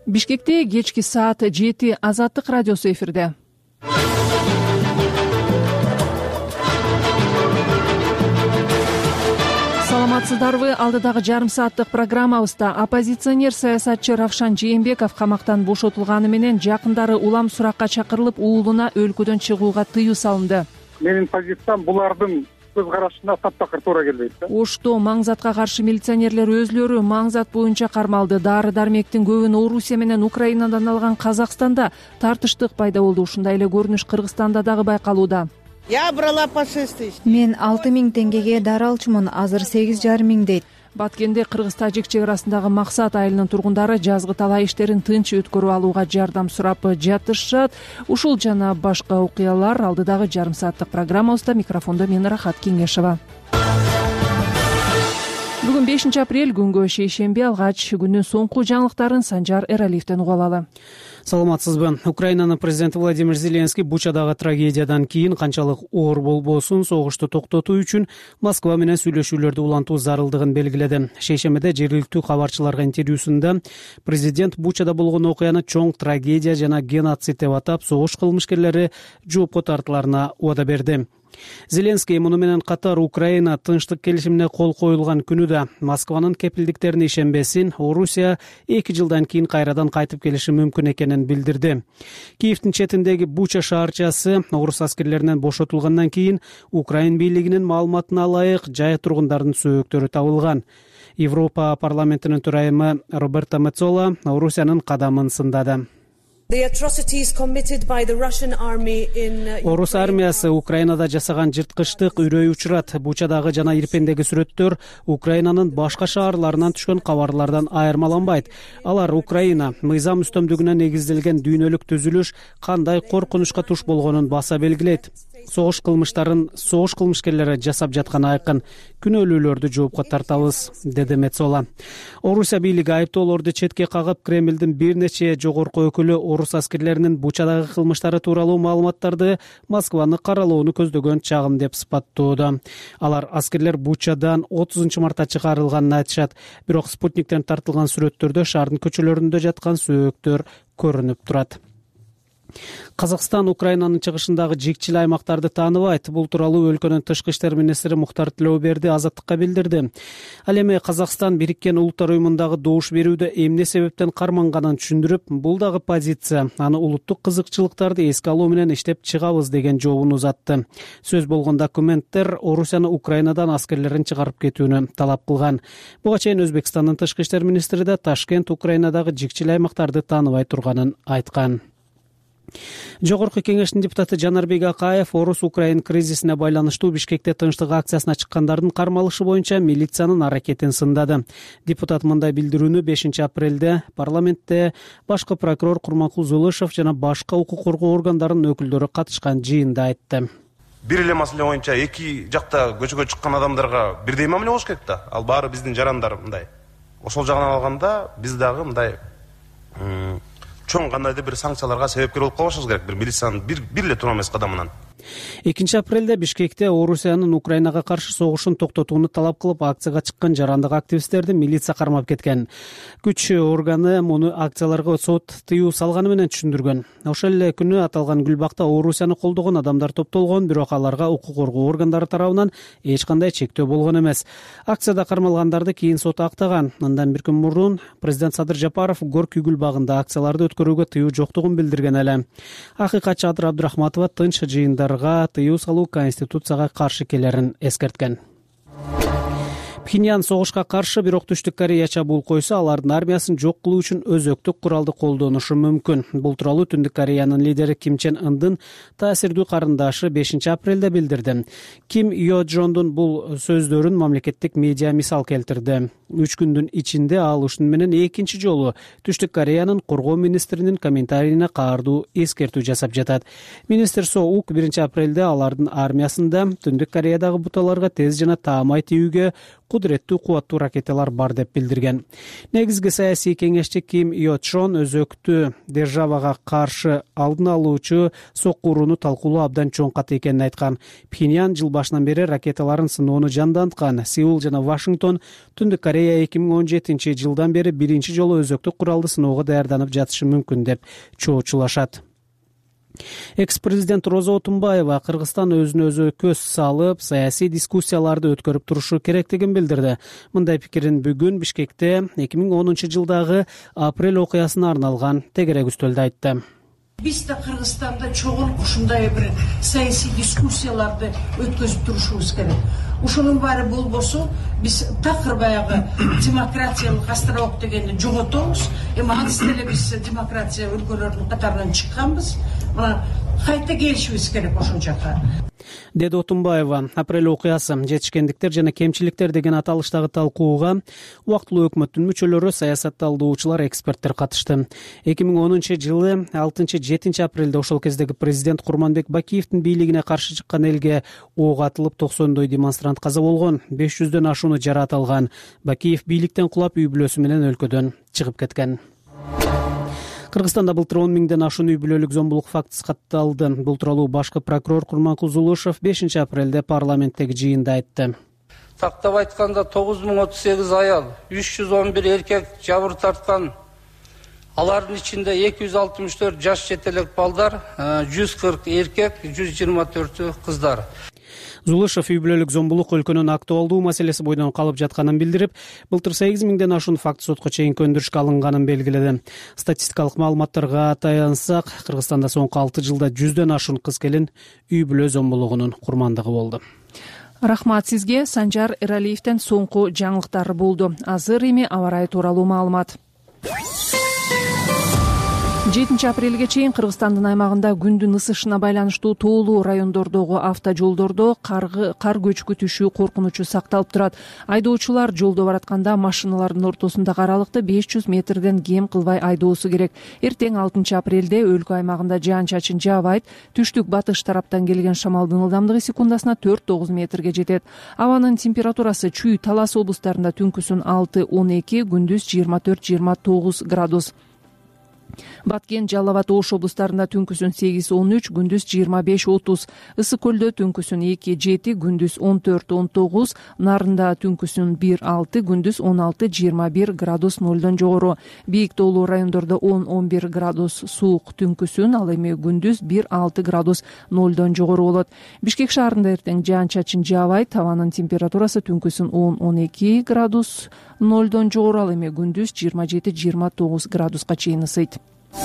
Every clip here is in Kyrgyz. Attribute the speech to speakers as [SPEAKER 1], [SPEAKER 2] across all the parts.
[SPEAKER 1] Бишкекте кечки саат 7 Азаттык радиосу эфирде. Саламатсыздарбы? Алдыдагы жарым сааттык программабызда оппозиционер саясатчы Равшан Жээнбеков камактан бошотулганы менен жакындары улам суракка чакырылып, уулуна өлкөдөн чыгууга тыюу салынды.
[SPEAKER 2] Менин позициям булардын көз карашына таптакыр туура келбейт да.
[SPEAKER 1] Ошто Маңзатка каршы милиционерлер өзлөрү Маңзат боюнча кармалды. Дары-дармектин көбүн Орусия менен Украинадан алган Казакстанда тартыштык пайда болду. Ушундай эле көрүнүш Кыргызстанда дагы байкалууда.
[SPEAKER 3] Я брала по 6 тысяч.
[SPEAKER 4] Мен 6.000 теңгеге дары алчумун, азыр 8.500 дейт.
[SPEAKER 1] Баткенде Кыргыз-Тажик чек арасындагы Максат айылынын тургундары жазгы талаа иштерин тынч өткөрүп алууга жардам сурап жатышат. Ушул жана башка окуялар алдыдагы жарым сааттык программабызда. Микрофондо мен Рахат Кеңешова. Бүгүн 5 апрель күнгө шейшемби, алгач күнүн соңку жаңылыктарын Санжар Эралиевден угуп алалы.
[SPEAKER 5] Саламатсызбы? Украинанын президенти Владимир Зеленский Бучадагы трагедиядан кийин канчалык оор болбосун согушту токтотуу үчүн Москва менен сүйлөшүүлөрдү улантуу зарылдыгын белгиледи. Шейшембиде жергиликтүү кабарчыларга интервьюсунда президент Бучада болгон окуяны чоң трагедия жана геноцид деп атап, согуш кылмышкерлери жоопко тартыларына убада берди. Зеленский муну менен катар Украина тынчтык келишимине кол коюлган күнү да Москванын кепилдиктерине ишенбесин, Орусия 2 жылдан кийин кайрадан кайтып келиши мүмкүн экенин билдирди. Киевдин четиндеги Буча шаарчасы орус аскерлеринен бошотулгандан кийин Украин бийлигинин маалыматына ылайык жай тургундардын сөөктөрү табылган. Европа парламентинин төрайымы Роберто Мецола Орусиянын кадамын сындады. Орус армиясы Украинада жасаган жырткычтык үрөй учурат. Бучадагы жана Ирпендеги сүрөттөр Украинанын башка шаарларынан түшкөн кабарлардан айырмаланбайт. Алар Украина мыйзам үстөмдүгүнө негизделген дүйнөлүк түзүлүш кандай коркунучка туш болгонун баса белгилейт. Согуш кылмышкерлери жасап жатканы айкын. Күнөөлүүлөрдү жоопко тартабыз, деди Мецола. Орусия бийлиги айыптоолорду четке кагып, Кремлдин бир нече жогорку өкүлү орус аскерлеринин Бучадагы кылмыштары тууралуу маалыматтарды Москваны каралоону көздөгөн чагым деп сыпаттоодо. Алар аскерлер Бучадан 30 мартта чыгарылганын айтышат. Бирок спутниктен тартылган сүрөттөрдө шаардын көчөлөрүндө жаткан сөөктөр көрүнүп турат. Казакстан Украинанын чыгышындагы жикчил аймактарды тааныбайт. Бул тууралуу өлкөнүн тышкы иштер министри Мухтар Тилеуберди Азаттыкка билдирди. Ал эми Казакстан Бириккен Улуттар уюмундагы добуш берүүдө эмне себептен карманганын түшүндүрүп, бул дагы позиция, аны улуттук кызыкчылыктарды эске алуу менен иштеп чыгабыз деген жообун узатты. Сөз болгон документтер Орусияны Украинадан аскерлерин чыгарып кетүүнү талап кылган. Буга чейин Өзбекстандын тышкы иштер министри да Ташкент Украинадагы жикчил аймактарды тааныбай турганын айткан. Жогорку кеңештин депутаты Жанарбек Акаев Орус-Украин кризисине байланыштуу Бишкекте тынчтык акциясына чыккандардын кармалышы боюнча милициянын аракетин сындады. Депутат мындай билдирүүнү 5 апрелде парламентте башкы прокурор Курманкул Зулышев жана башка укук коргоо органдарынын өкүлдөрү катышкан жыйында айтты.
[SPEAKER 6] Бир эле маселе боюнча эки жакта көчөгө чыккан адамдарга бирдей мамиле болуш керек да. Ал баары биздин жарандар мындай. Ошол жагынан алганда биз дагы мындай чоң кандайдыр бир санкцияларга себепкер болуп калышыбыз керек. Бир милициянын бир эле туура эмес кадамынан.
[SPEAKER 5] 2 апрелде Бишкекте Орусиянын Украинага каршы согушун токтотууну талап кылып акцияга чыккан жарандык активисттерди милиция кармап кеткен. Күч органы муну акцияларга сот тыюу салганы менен түшүндүргөн. Ошол эле күнү аталган Гүлбакта Орусияны колдогон адамдар топтолгон, бирок аларга укук коргоо органдары тарабынан эч кандай чектөө болгон эмес. Акцияда кармалгандарды кийин сот актаган. Андан бир күн мурун президент Садыр Жапаров Горький гүл багында акцияларды өткөрүүгө тыюу жоктугун билдирген эле. Акыйкатчы Адыр Абдрахматова тынч жыйындар тыюу салуу конституцияга каршы келерин эскерткен. Пхеньян согушка каршы, бирок Түштүк Корея чабуул койсо, алардын армиясын жок кылуу үчүн өзөктүк куралды колдонушу мүмкүн. Бул тууралуу Түндүк Кореянын лидери Ким Чен Ындын таасирдүү карындашы 5 апрелде билдирди. Ким Йо Джондун бул сөздөрүн мамлекеттик медиа мисал келтирди. 3 күндүн ичинде ал ушун менен экинчи жолу Түштүк Кореянын коргоо министринин комментарийине каардуу эскертүү жасап жатат. Министр Со Ук 1 апрелде алардын армиясында Түндүк Кореядагы буталарга тез жана таамай тийүүгө кудуреттүү кубаттуу ракеталар бар деп билдирген. Негизги саясий кеңешчи Ким Йо Чон өзөктүү державага каршы алдын алуучу соккурууну талкуулоо абдан чоң кат экенин айткан. Пхеньян жыл башынан бери ракеталарын сыноону жанданткан. Сеул жана Вашингтон Түндүк Корея Корея 2017-жылдан бери биринчи жолу өзөктүк куралды сыноого даярданып жатышы мүмкүн деп чоочулашат. Экс-президент Роза Отунбаева Кыргызстан өзүнө өзү көз салып, саясий дискуссияларды өткөрүп турушу керектигин билдирди. Мындай пикирин бүгүн Бишкекте 2010-жылдагы апрель окуясына арналган тегерек үстөлдө айтты.
[SPEAKER 7] Биз да Кыргызстанда чогуу ушундай бир саясий дискуссияларды өткөзүп турушубуз керек. Ушунун баары болбосо биз такыр баягы демократиялык островок дегенди жоготобуз. Эми анысы деле биз демократия өлкөлөрүнүн катарынан чыкканбыз. Мына кайта келишибиз керек ошол жака.
[SPEAKER 5] Деди Отунбаева. Апрель окуясы жетишкендиктер жана кемчиликтер деген аталыштагы талкууга убактылуу өкмөттүн мүчөлөрү, саясатталуучулар, эксперттер катышты. 2010-жылы 6-7 апрелде ошол кездеги президент Курманбек Бакиевдин бийлигине каршы чыккан элге ок атылып 90 демонстрант каза болгон, 500дөн ашууну жараат алган. Бакиев бийликтен кулап үй бүлөсү менен өлкөдөн чыгып кеткен. Кыргызстанда былтыр 10 миңден ашуун үй бүлөлүк зомбулук фактысы катталды. Бул тууралуу башкы прокурор Курманкул Зулушев 5 апрелде парламенттеги жыйында айтты.
[SPEAKER 8] Тактап айтканда 9038 аял, 311 эркек жабыр тарткан. Алардын ичинде 264 жаш жетелек балдар, 140 эркек, 124 кыздар.
[SPEAKER 5] Зулушев үй бүлөлүк зомбулук өлкөнүн актуалдуу маселеси бойдон калып жатканын билдирип, былтыр 8 миңден ашуун факт сотко чейин көндүрүшкө алынганын белгиледи. Статистикалык маалыматтарга таянсак, Кыргызстанда соңку 6 жылда 100дөн ашуун кыз-келин үй бүлө зомбулугунун курмандыгы болду.
[SPEAKER 1] Рахмат сизге. Санжар Эралиевден соңку жаңылыктар болду. Азыр эми аба ырайы тууралуу маалымат. 7 апрелге чейин Кыргызстандын аймагында күндүн ысышына байланыштуу тоолуу райондордогу автожолдордо кар көчкү түшүү коркунучу сакталып турат. Айдоочулар жолдо баратканда машиналардын ортосундагы аралыкты 500 метрден кем кылбай айдоосу керек. Эртең 6 апрелде өлкө аймагында жаан-чачын жаабайт. Түштүк батыш тараптан келген шамалдын ылдамдыгы секундасына 4-9 метрге жетет. Абанын температурасы Чүй, Талас облустарында түнкүсүн 6-12, күндүз 24-29 градус. Баткен, Жалал абад, Ош облустарында түнкүсүн 8-13, күндүз 25-30, Ысык көлдө түнкүсүн 2-7, күндүз 14-19, Нарында түнкүсүн 1-6, күндүз 16-21 градус нолдон жогору. Бийик тоолуу райондордо 10-11 градус суук түнкүсүн, ал эми күндүз 1-6 градус нолдон жогору болот. Бишкек шаарында эртең жаан-чачын жаабайт, абанын температурасы түнкүсүн 10-12 градус нолдон жогору, ал эми күндүз 27-29 градуска чейин ысыйт.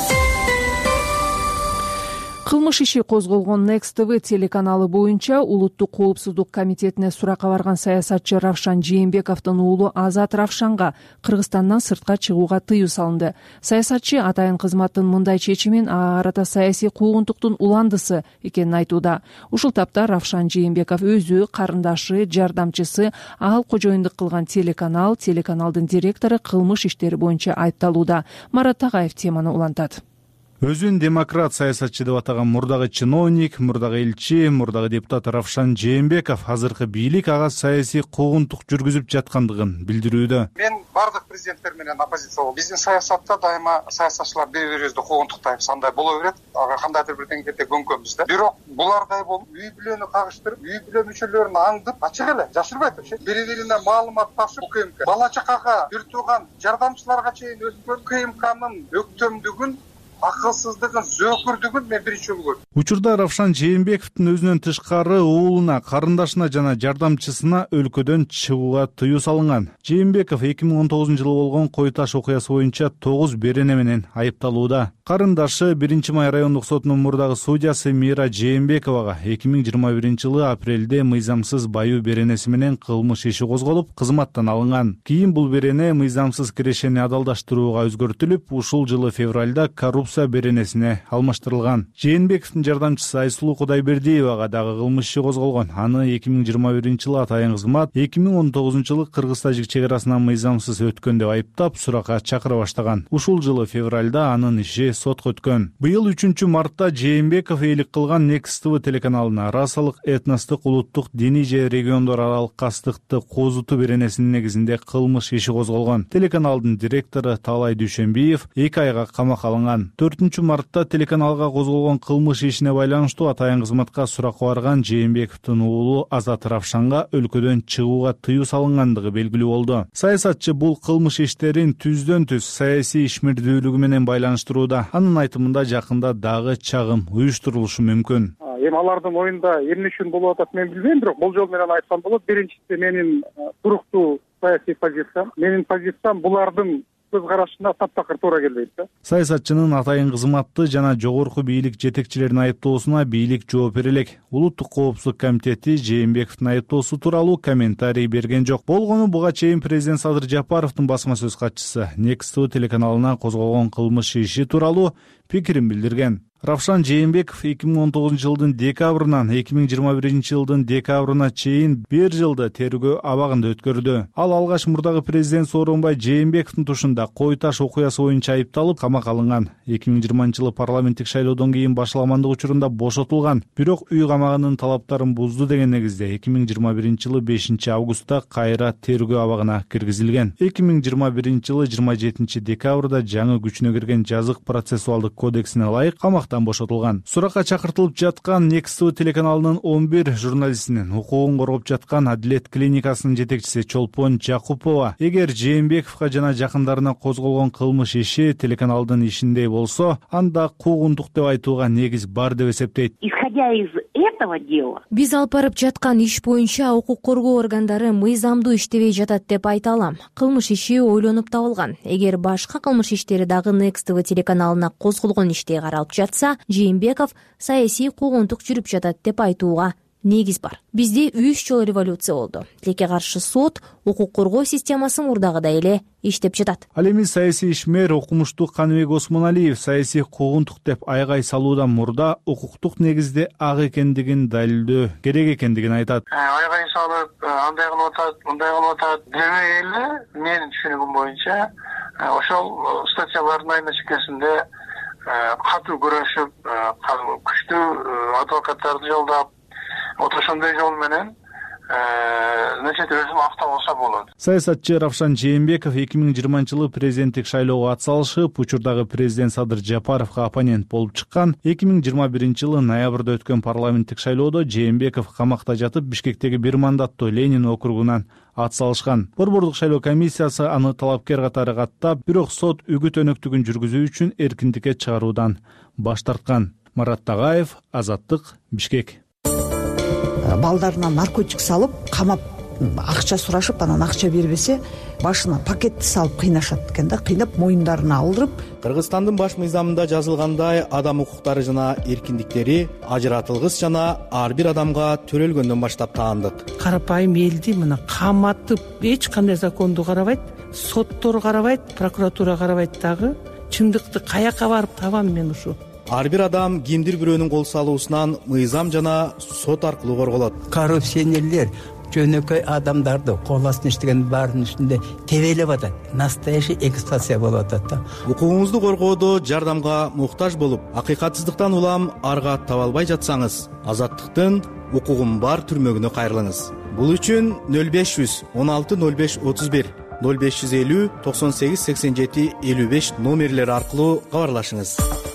[SPEAKER 1] Кылмыш иши козголгон Next TV телеканалы боюнча Улуттук коопсуздук комитетине суракка барган саясатчы Равшан Жээнбековдун уулу Азат Равшанга Кыргызстандан сыртка чыгууга тыюу салынды. Саясатчы атайын кызматтын мындай чечимин ага карата саясий куугунтуктун уландысы экенин айтууда. Ушул тапта Равшан Жээнбеков өзү, карындашы, жардамчысы ал кожоюндук кылган телеканалдын директору кылмыш иштери боюнча айыпталууда. Марат Тагаев теманы улантат.
[SPEAKER 9] Өзүн демократ саясатчы деп атаган мурдагы чиновник, мурдагы элчи, мурдагы депутат Равшан Жээнбеков азыркы бийлик ага саясий куугунтук жүргүзүп жаткандыгын билдирүүдө.
[SPEAKER 2] Мен бардык президенттер менен оппозиция болуп, биздин саясатта дайыма саясатчылар бири-бирибизди куугунтуктайбыз, андай боло берет, ага кандайдыр бир деңгээлде көнкөнбүз да. Бирок булардай болуп, үй бүлөнү кагыштырып, үй бүлө мүчөлөрүн аңдып, ачык эле жашырбай туруп, бири-бирине маалымат ташып, УКМК бала чакага, бир тууган жардамчыларга чейин өткөн УКМКнын өктөмдүгүн, акылсыздыгын, зөөкүрдүгүн мен биринчи жолу көрдүм.
[SPEAKER 9] Учурда Равшан Жээнбековдун өзүнөн тышкары уулуна, карындашына жана жардамчысына өлкөдөн чыгууга тыюу салынган. Жээнбеков 2019 жылы болгон Кой Таш окуясы боюнча 9 берене менен айыпталууда. Карындашы 1-май райондук сотунун мурдагы судьясы Мира Жээнбековага 2021 жылы апрелде мыйзамсыз баюу беренеси менен кылмыш иши козголуп, кызматтан алынган. Кийин бул берене мыйзамсыз кирешени адалдаштырууга өзгөртүлүп, ушул жылы февралда коррупция беренесине алмаштырылган. Жээнбековдун жардамчысы Айсулуу Кудайбердиевага дагы кылмыш иши козголгон. Аны 2021 жылы атайын кызмат 2019 жылы Кыргыз-Тажик чек арасынан мыйзамсыз өткөн деп айыптап суракка чакыра баштаган. Ушул жылы февралда анын иши сотко өткөн. Быйыл 3-мартта Жээнбеков ээлик кылган Next TV телеканалына расалык, этностук, улуттук, диний же региондор аралык кастыкты козутуу беренесинин негизинде кылмыш иши козголгон. Телеканалдын директору Таалай Дүйшөнбиев 2 айга камакка алынган. 4 мартта телеканалга козголгон кылмыш ишине байланыштуу атайын кызматка суракка барган Жээнбековдун уулу Азат Равшанга өлкөдөн чыгууга тыюу салынгандыгы белгилүү болду. Саясатчы бул кылмыш иштерин түздөн түз саясий ишмердүүлүгү менен байланыштырууда. Анын айтымында жакында дагы чагым уюштурулушу мүмкүн.
[SPEAKER 2] Эми алардын оюнда эмне үчүн болуп атат мен билбейм, бирок болжол менен айткан болот. Биринчиси менин туруктуу саясий позициям. Менин позициям булардын көз карашына таптакыр туура келбейт да.
[SPEAKER 9] Саясатчынын атайын кызматты жана жогорку бийлик жетекчилеринин айыптоосуна бийлик жооп бере элек. Улуттук коопсуздук комитети Жээнбековдун айыптоосу тууралуу комментарий берген жок. Болгону буга чейин президент Садыр Жапаровдун басма сөз катчысы Next TV телеканалына козголгон кылмыш иши тууралуу пикирин билдирген. Равшан Жээнбеков 2019 жылдын декабрынан 2021 жылдын декабрына чейин 1 жылды тергөө абагында өткөрдү. Ал алгач мурдагы президент Сооронбай Жээнбековдун тушунда Кой Таш окуясы боюнча айыпталып камакка алынган. 2020 жылы парламенттик шайлоодон кийин башаламандык учурунда бошотулган. Бирок үй камагынын талаптарын бузду деген негизде 2021 жылы 5 августта кайра тергөө абагына киргизилген. 2021 жылы 27 декабрда жаңы күчүнө кирген жазык процессуалдык кодексине ылайык камактан бошотулган. Суракка чакыртылып жаткан Next TV телеканалынын 11 журналистинин укугун коргоп жаткан Адилет клиникасынын жетекчиси Чолпон Жакупова эгер Жээнбековго жана жакындарына козголгон кылмыш иши телеканалдын ишиндей болсо, анда куугунтук деп айтууга негиз бар деп эсептейт.
[SPEAKER 3] Исходя из этого дела,
[SPEAKER 10] биз алып барып жаткан иш боюнча укук коргоо органдары мыйзамдуу иштебей жатат деп айта алам. Кылмыш иши ойлонуп табылган. Эгер башка кылмыш иштери дагы Next TV телеканалына козголгон иштей каралып жатса, Жээнбеков саясий куугунтук жүрүп жатат деп айтууга негиз бар. Бизде 3 жолу революция болду. Тилекке каршы сот, укук коргоо системасы мурдагыдай эле иштеп жатат.
[SPEAKER 9] Ал эми саясий ишмер окумуштуу Каныбек Осмоналиев саясий куугунтук деп айгай салуудан мурда укуктук негизде ак экендигин далилдөө керек экендигин айтат.
[SPEAKER 2] Айгай салып, андай кылып атат, мындай кылып атат дебей эле менин түшүнүгүм боюнча ошол статьялардын айна чекесинде катуу күрөшүп, күчтүү адвокаттарды жолдоп, ошондой жол менен значит өзүм акта болсо болот.
[SPEAKER 9] Саясатчы Равшан Жээнбеков 2020 жылы президенттик шайлоого атсалышып, учурдагы президент Садыр Жапаровго оппонент болуп чыккан. 2021 жылы ноябрда өткөн парламенттик шайлоодо Жээнбеков камакта жатып, Бишкектеги 1 мандаттуу Ленин округунан атсалышкан. Борбордук шайлоо комиссиясы аны талапкер катары каттап, бирок сот үгүт өнөктүгүн жүргүзүү үчүн эркиндикке чыгаруудан баш тарткан. Марат Тагаев, Азаттык, Бишкек.
[SPEAKER 11] Балдарына наркотик салып, камап, акча сурашып, анан акча бербесе, башына пакетти салып кыйнашат экен да, кыйнап моюндарына алдырып.
[SPEAKER 12] Кыргызстандын баш мыйзамында жазылгандай, адам укуктары жана эркиндиктери ажыратылгыс жана ар бир адамга төрөлгөндөн баштап таандык.
[SPEAKER 3] карапайым элди мына каматып, эч кандай законду карабайт, соттор карабайт, прокуратура карабайт дагы. Чындыкты каяка барып табам мен ушу?
[SPEAKER 12] Ар бир адам кимдир бирөөнүн кол салуусунан мыйзам жана сот аркылуу корголот.
[SPEAKER 13] Коррупционерлер жөнөкөй адамдарды кол астына иштеген баардын үстүндө тебелеп атат. Настоящий эксплуатация болуп атат да.
[SPEAKER 12] Укугуңузду коргоодо жардамга муктаж болуп, акыйкатсыздыктан улам арга таба албай жатсаңыз, Азаттыктын укугум бар түрмөгүнө кайрылыңыз. Бул үчүн 0500 16 05 31 0550 98 87 55 номерлери аркылуу кабарлашыңыз.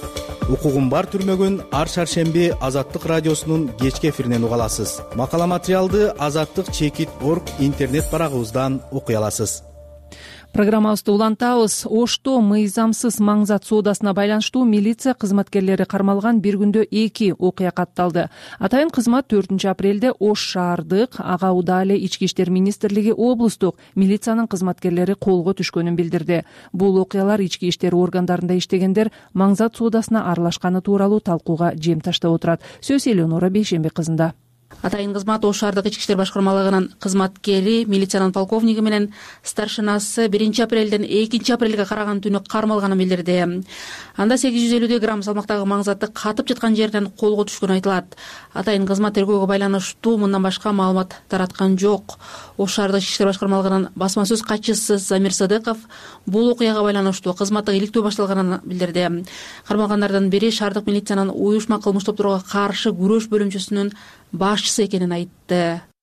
[SPEAKER 12] Укугум бар түрмөгүн ар шаршемби Азаттык радиосунун кечки эфиринен уга аласыз. Макала материалды azаттык.org интернет барагыбыздан окуй аласыз.
[SPEAKER 1] Программабызды улантабыз. Ошто мыйзамсыз маңзат соодасына байланыштуу милиция кызматкерлери кармалган бир күндө 2 окуя катталды. Атайын кызмат 4 апрелде Ош шаардык ага Удале Ички иштер министрлиги облустук милициянын кызматкерлери колго түшкөнүн билдирди. Бул окуялар ички иштер органдарында иштегендер маңзат соодасына аралашканы тууралуу талкууга жем таштап отурат. Сөз Элеонора Бейшембек кызында.
[SPEAKER 14] Атайын кызмат Ош шаардык ички иштер башкармалыгынын кызматкери, милициянын полковниги менен старшинасы 1 апрелден 2 апрелге караган түнү кармалганын билдирди. Анда 850 грамм салмактагы маңзатты катып жаткан жерден колго түшкөнү айтылат. Атайын кызмат тергөөгө байланыштуу мындан башка маалымат тараткан жок. Ош шаардык ички иштер башкармалыгынын басма сөз катчысы Замир Садыков бул окуяга байланыштуу кызматтык иликтөө башталганын билдирди. Кармалгандардын бири шаардык милициянын уюшма кылмыш топторго каршы күрөш бөлүмчөсүнүн башчысы экенин айтты.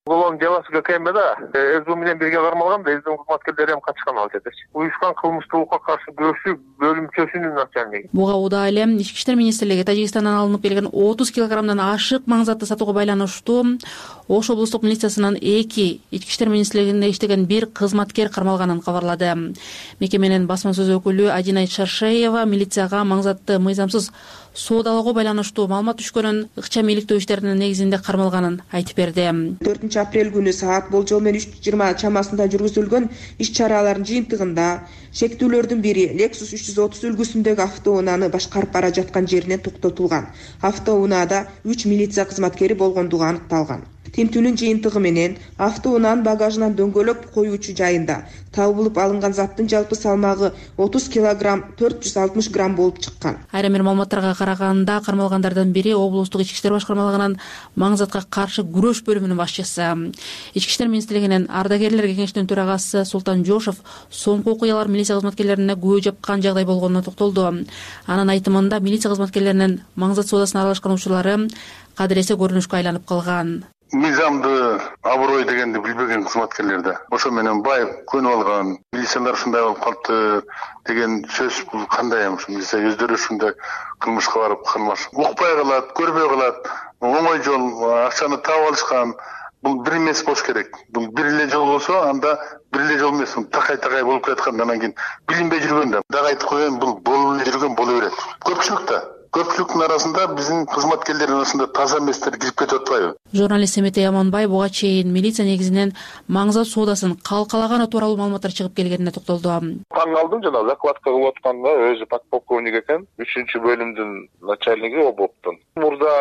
[SPEAKER 15] Голонун жаласы ГКМБ да СБУ менен бирге кармалган да СБУ кызматкерлери hem катышкан ал жерде. Уюшкан кылмыштуулукка каршы күрөшүү бөлүмчөсүнүн начальниги.
[SPEAKER 14] Буга Ууда эле Ички иштер министрлиги Тажикстандан алынып келген 30 килограммдан ашык маң затты сатууга байланыштуу Ош облустук милициясынын 2 Ички иштер министрлигинде иштеген бир кызматкер кармалганын кабарлады. Мекеменин басма сөз өкүлү Адинай Шаршеева милицияга маң затты мыйзамсыз соодалоого байланыштуу маалымат түшкөнүн, ыкчам иликтөө иштеринин негизинде кармалганын айтып берди.
[SPEAKER 16] 4-апрель күнү саат болжол менен 3:20 чамасында жүргүзүлгөн иш-чаралардын жыйынтыгында шектүүлөрдүн бири Lexus 330 үлгүсүндөгү автоунааны башкарып бара жаткан жеринен токтотулган. Автоунаада 3 милиция кызматкери болгондугу аныкталган. Тинтүүнүн жыйынтыгы менен автоунаанын багажынан дөңгөлөк коюучу жайында табылып алынган заттын жалпы салмагы 30 килограмм 460 грамм болуп чыккан.
[SPEAKER 14] Айрым бир маалыматтарга караганда кармалгандардын бири облустук ички иштер башкармалыгынын маң затка каршы күрөш бөлүмүнүн башчысы. Ички иштер министрлигинин ардагерлер кеңешинин төрагасы Султан Жошов соңку окуялар милиция кызматкерлерине күбө жапкан жагдай болгонуна токтолду. Анын айтымында милиция кызматкерлеринин маң зат соодасына аралашкан учурлары кадыресе көрүнүшкө айланып калган.
[SPEAKER 15] Мыйзамды, аброй дегенди билбеген кызматкерлерде. Ошо менен байып көнүп алган. Милициялар ушундай болуп калды деген сөз бул кандай эми? Милиция өздөрү ушундай кылмышка барып кылмаш. Укпай калат, көрбөй калат. Оңой жол акчаны таап алышкан. Бул бир эмес болуш керек. Бул бир эле жол болсо, анда бир эле жол эмес. Такай болуп жаткандан кийин билинбей жүргөндө. Дагы айтып коеюн, бул болуп эле жүргөн боло берет. Көпчүлүктүн арасында биздин кызматкерлердин арасында таза эместер кирип кетип атпайбы?
[SPEAKER 14] Журналист Семетей Аманбай буга чейин милиция негизинен маң зат соодасын калкалаганы тууралуу маалыматтар чыгып келгенине токтолду.
[SPEAKER 15] Таң калдым, жана закладка кылып атканда өзү подполковник экен, 3-бөлүмдүн начальниги облуктун. Мурда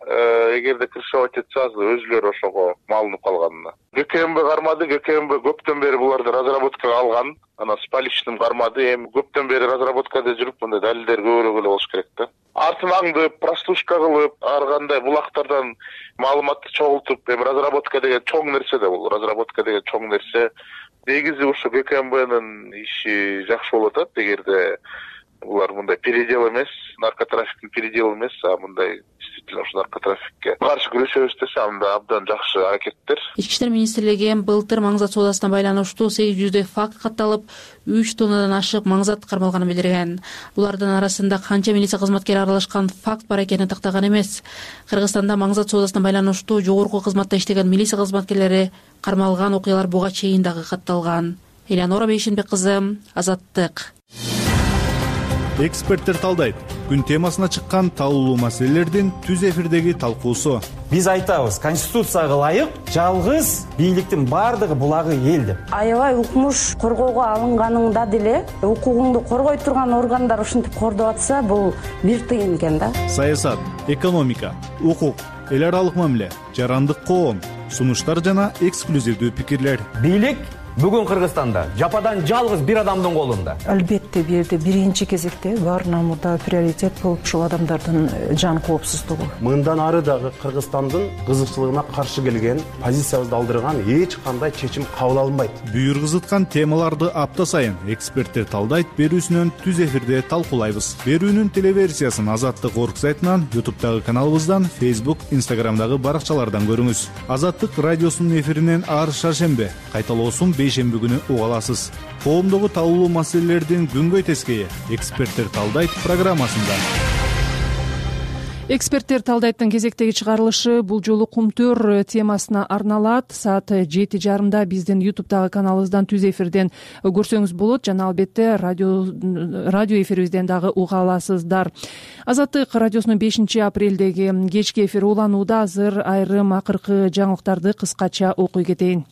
[SPEAKER 15] эгерде крышевать этсе азыр өзүлөрү ошого маалынып калганына. ГКМБ кармады, ГКМБ көптөн бери буларды разработкага алган. Ана с поличным кармады, эми көптөн бери разработкада жүрүп, мындай далилдер көбүрөөк эле болуш керек да. Артын аңдып, прослушка кылып, ар кандай булактардан маалыматты чогултуп, эми разработка деген чоң нерсе да бул. Разработка деген чоң нерсе. Негизи ушу ГКМБнын иши жакшы болот атат, эгерде булар мындай передел эмес, наркотрафиктин переделы эмес, а мындай действительно ушу наркотрафикке каршы күрөшөбүз десе, анда абдан жакшы аракеттер.
[SPEAKER 14] Ички иштер министрлиги былтыр маң зат соодасына байланыштуу 800 факт катталып, 3 тоннадан ашык маң зат кармалганын билдирген. Булардын арасында канча милиция кызматкери аралашкан факт бар экенин тактаган эмес. Кыргызстанда маң зат соодасына байланыштуу жогорку кызматта иштеген милиция кызматкерлери кармалган окуялар буга чейин дагы катталган. Элянора Бейшенбек кызы, Азаттык.
[SPEAKER 9] Эксперттер талдайт. Күн темасына чыккан талуулуу маселелердин түз эфирдеги талкуусу.
[SPEAKER 17] Биз айтабыз, конституцияга ылайык жалгыз бийликтин бардыгы булагы эл деп.
[SPEAKER 18] Аябай укмуш коргоого алынганыңда деле укугуңду коргой турган органдар ушинтип кордоп атса, бул бир тыйын экен да.
[SPEAKER 9] Саясат, экономика, укук, эл аралык мамиле, жарандык коом, сунуштар жана эксклюзивдүү пикирлер.
[SPEAKER 17] Бийлик бүгүн Кыргызстанда жападан жалгыз бир адамдын колунда.
[SPEAKER 19] Албетте бирде биринчи кезекте баарынан мурда приоритет болуп ушул адамдардын жан коопсуздугу.
[SPEAKER 6] Мындан ары дагы Кыргызстандын кызыкчылыгына каршы келген, позициябызды алдырган эч кандай чечим кабыл алынбайт.
[SPEAKER 9] Бүйүргүзүткан темаларды апта сайын эксперттер талдайт берүүсүнөн түз эфирде талкуулайбыз. Берүүнүн телеверсиясын Азаттык орг сайтынан, YouTube'дагы каналыбыздан, Facebook, Instagram'дагы баракчалардан көрүңүз. Азаттык радиосунун эфиринен ар шаршембе, кайталоосун бейшемби күнү уга аласыз. Коомдогу талуулуу маселелердин күнгөй тескейи эксперттер талдайт программасында.
[SPEAKER 1] Эксперттер талдайттын кезектеги чыгарылышы бул жолу кумтөр темасына арналат. Саат 7:30 биздин YouTube'дагы каналыбыздан түз эфирден көрсөңүз болот жана албетте радио эфирибизден дагы уга аласыздар. Азаттык радиосунун 5-апрелдеги кечки эфири уланууда. Азыр айрым акыркы жаңылыктарды кыскача окуй кетейин.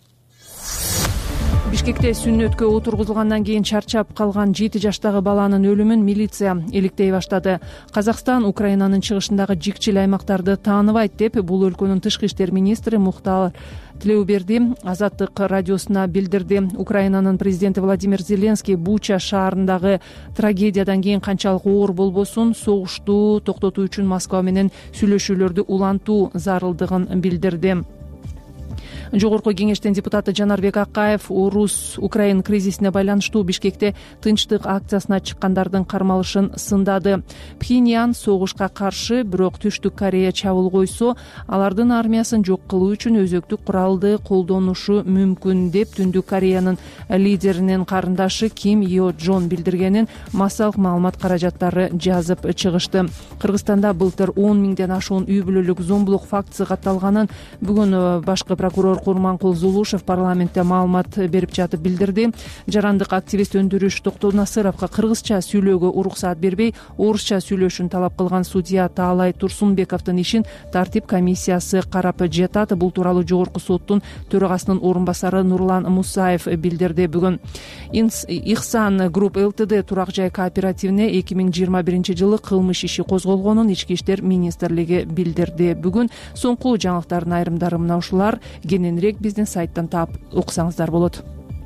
[SPEAKER 1] Бишкекте сүннөткө отургузулгандан кийин чарчап калган 7 жаштагы баланын өлүмүн милиция иликтей баштады. Казакстан Украинанын чыгышындагы жикчил аймактарды тааныбайт деп бул өлкөнүн тышкы иштер министри Мухтар Тилеуберди Азаттык радиосуна билдирди. Украинанын президенти Владимир Зеленский Буча шаарындагы трагедиядан кийин канчалык оор болбосун согушту токтотуу үчүн Москва менен сүйлөшүүлөрдү улантуу зарылдыгын билдирди. Жогорку кеңештин депутаты Жанарбек Акаев Орус-Украин кризисине байланыштуу Бишкекте тынчтык акциясына чыккандардын кармалышын сындады. Пхеньян согушка каршы, бирок Түштүк Корея чабуул койсо, алардын армиясын жок кылуу үчүн өзөктүк куралды колдонушу мүмкүн деп Түндүк Кореянын лидеринин карындашы Ким Йо Джон билдиргенин массалык маалымат каражаттары жазып чыгышты. Кыргызстанда былтыр 10 миңден ашуун үй бүлөлүк зомбулук фактысы катталганын бүгүн башкы прокурор Курманкул Зулушев парламентте маалымат берип жатып билдирди. Жарандык активист Өндүрүш Токтонасыровго кыргызча сүйлөөгө уруксаат бербей, орусча сүйлөшүн талап кылган судья Таалай Турсунбековдун ишин тартип комиссиясы карап жатат. Бул тууралуу Жогорку соттун төрагасынын орун басары Нурлан Мусаев билдирди. Бүгүн Ихсан Групп ЛТД турак жай кооперативине 2021 жылы кылмыш иши козголгонун Ички иштер министрлиги билдирди. Бүгүн соңку жаңылыктардын айрымдары мына ушулар. Кененирээк биздин сайттан таап окусаңыздар болот.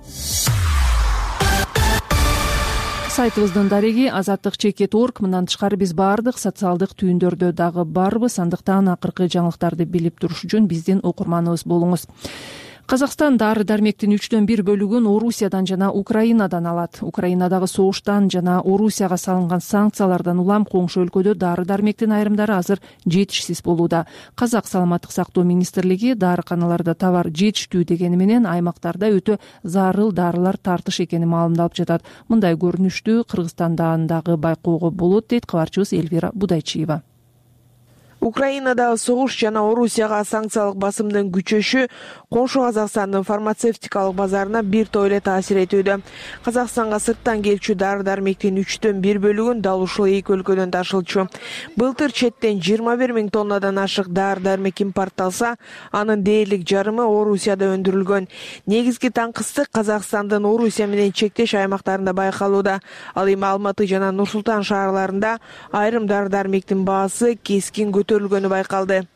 [SPEAKER 1] Сайтыбыздын дареги azattik.org. Мындан тышкары биз баардык социалдык түйүндөрдө дагы барбыз. Андыктан акыркы жаңылыктарды билип туруш үчүн биздин окурманыбыз болуңуз. Казакстан дары-дармектин 1/3 бөлүгүн Орусиядан жана Украинадан алат. Украинадагы согуштан жана Орусияга салынган санкциялардан улам коңшу өлкөдө дары-дармектин айрымдары азыр жетишсиз болууда. Казак саламаттык сактоо министрлиги дарыканаларда товар жетиштүү дегени менен аймактарда өтө зарыл дарылар тартыш экени маалымдалып жатат. Мындай көрүнүштү Кыргызстандан дагы байкоого болот дейт кабарчыбыз Эльвира Будайчиева.
[SPEAKER 20] Украинадагы согуш жана Орусияга санкциялык басымдын күчөшү коңшу Казакстандын фармацевтикалык базарына бир топ эле таасир этүүдө. Казакстанга сырттан келчү дары-дармектин 1/3 бөлүгүн дал ушул эки өлкөдөн ташылчу. Былтыр четтен 21 миң тоннадан ашык дары-дармек импортталса, анын дээрлик жарымы Орусияда өндүрүлгөн. Негизги таңкыстык Казакстандын Орусия менен чектеш аймактарында байкалууда. Ал эми Алматы жана Нур Султан шаарларында айрым дары-дармектин баасы кескин көтөрүлгөнү байкалды.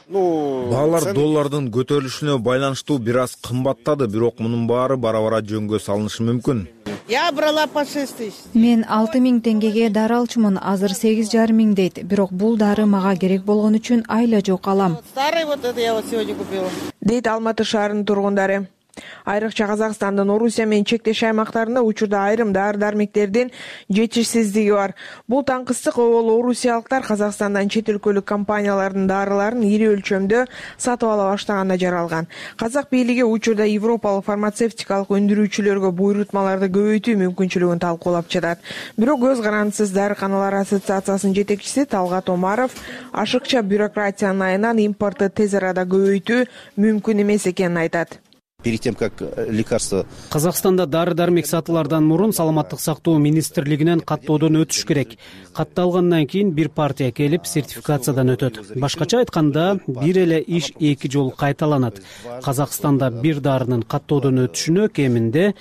[SPEAKER 21] Баалар доллардын көтөрүлүшүнө байланыштуу бир аз кымбаттады, бирок мунун баары бара-бара жөнгө салынышы мүмкүн.
[SPEAKER 22] Я брала по 6 тысяч.
[SPEAKER 4] Мен 6 миң теңгеге дары алчумун, азыр 8,5 миң дейт. Бирок бул дары мага керек болгон үчүн айла жок алам.
[SPEAKER 22] Старый вот это я вот сегодня купила.
[SPEAKER 20] Дейт Алматы шаарынын тургундары. Айрыкча Казакстандын Орусия менен чектеш аймактарында учурда айрым дары-дармектердин жетишсиздиги бар. Бул таңкыстык обол орусиялыктар Казакстандан чет өлкөлүк компаниялардын дарыларын ири өлчөмдө сатып ала баштаганда жаралган. Казак бийлиги учурда европалык фармацевтикалык өндүрүүчүлөргө буйрутмаларды көбөйтүү мүмкүнчүлүгүн талкуулап жатат. Бирок көз карандысыз дарыканалар ассоциациясынын жетекчиси Талгат Омаров ашыкча бюрократиянын айынан импорту тез арада көбөйтүү мүмкүн эмес экенин айтат.
[SPEAKER 21] Перед тем, как лекарство...
[SPEAKER 5] Казакстанда дары-дармек сатылардан мурун саламаттык сактоо министрлигинен каттоодон өтүш керек. Катталгандан кийин бир партия келип сертификациядан өтөт. Башкача айтканда, бир эле иш 2 жолу кайталанат. Казакстанда бир дарынын каттоодон өтүшүнө кеминде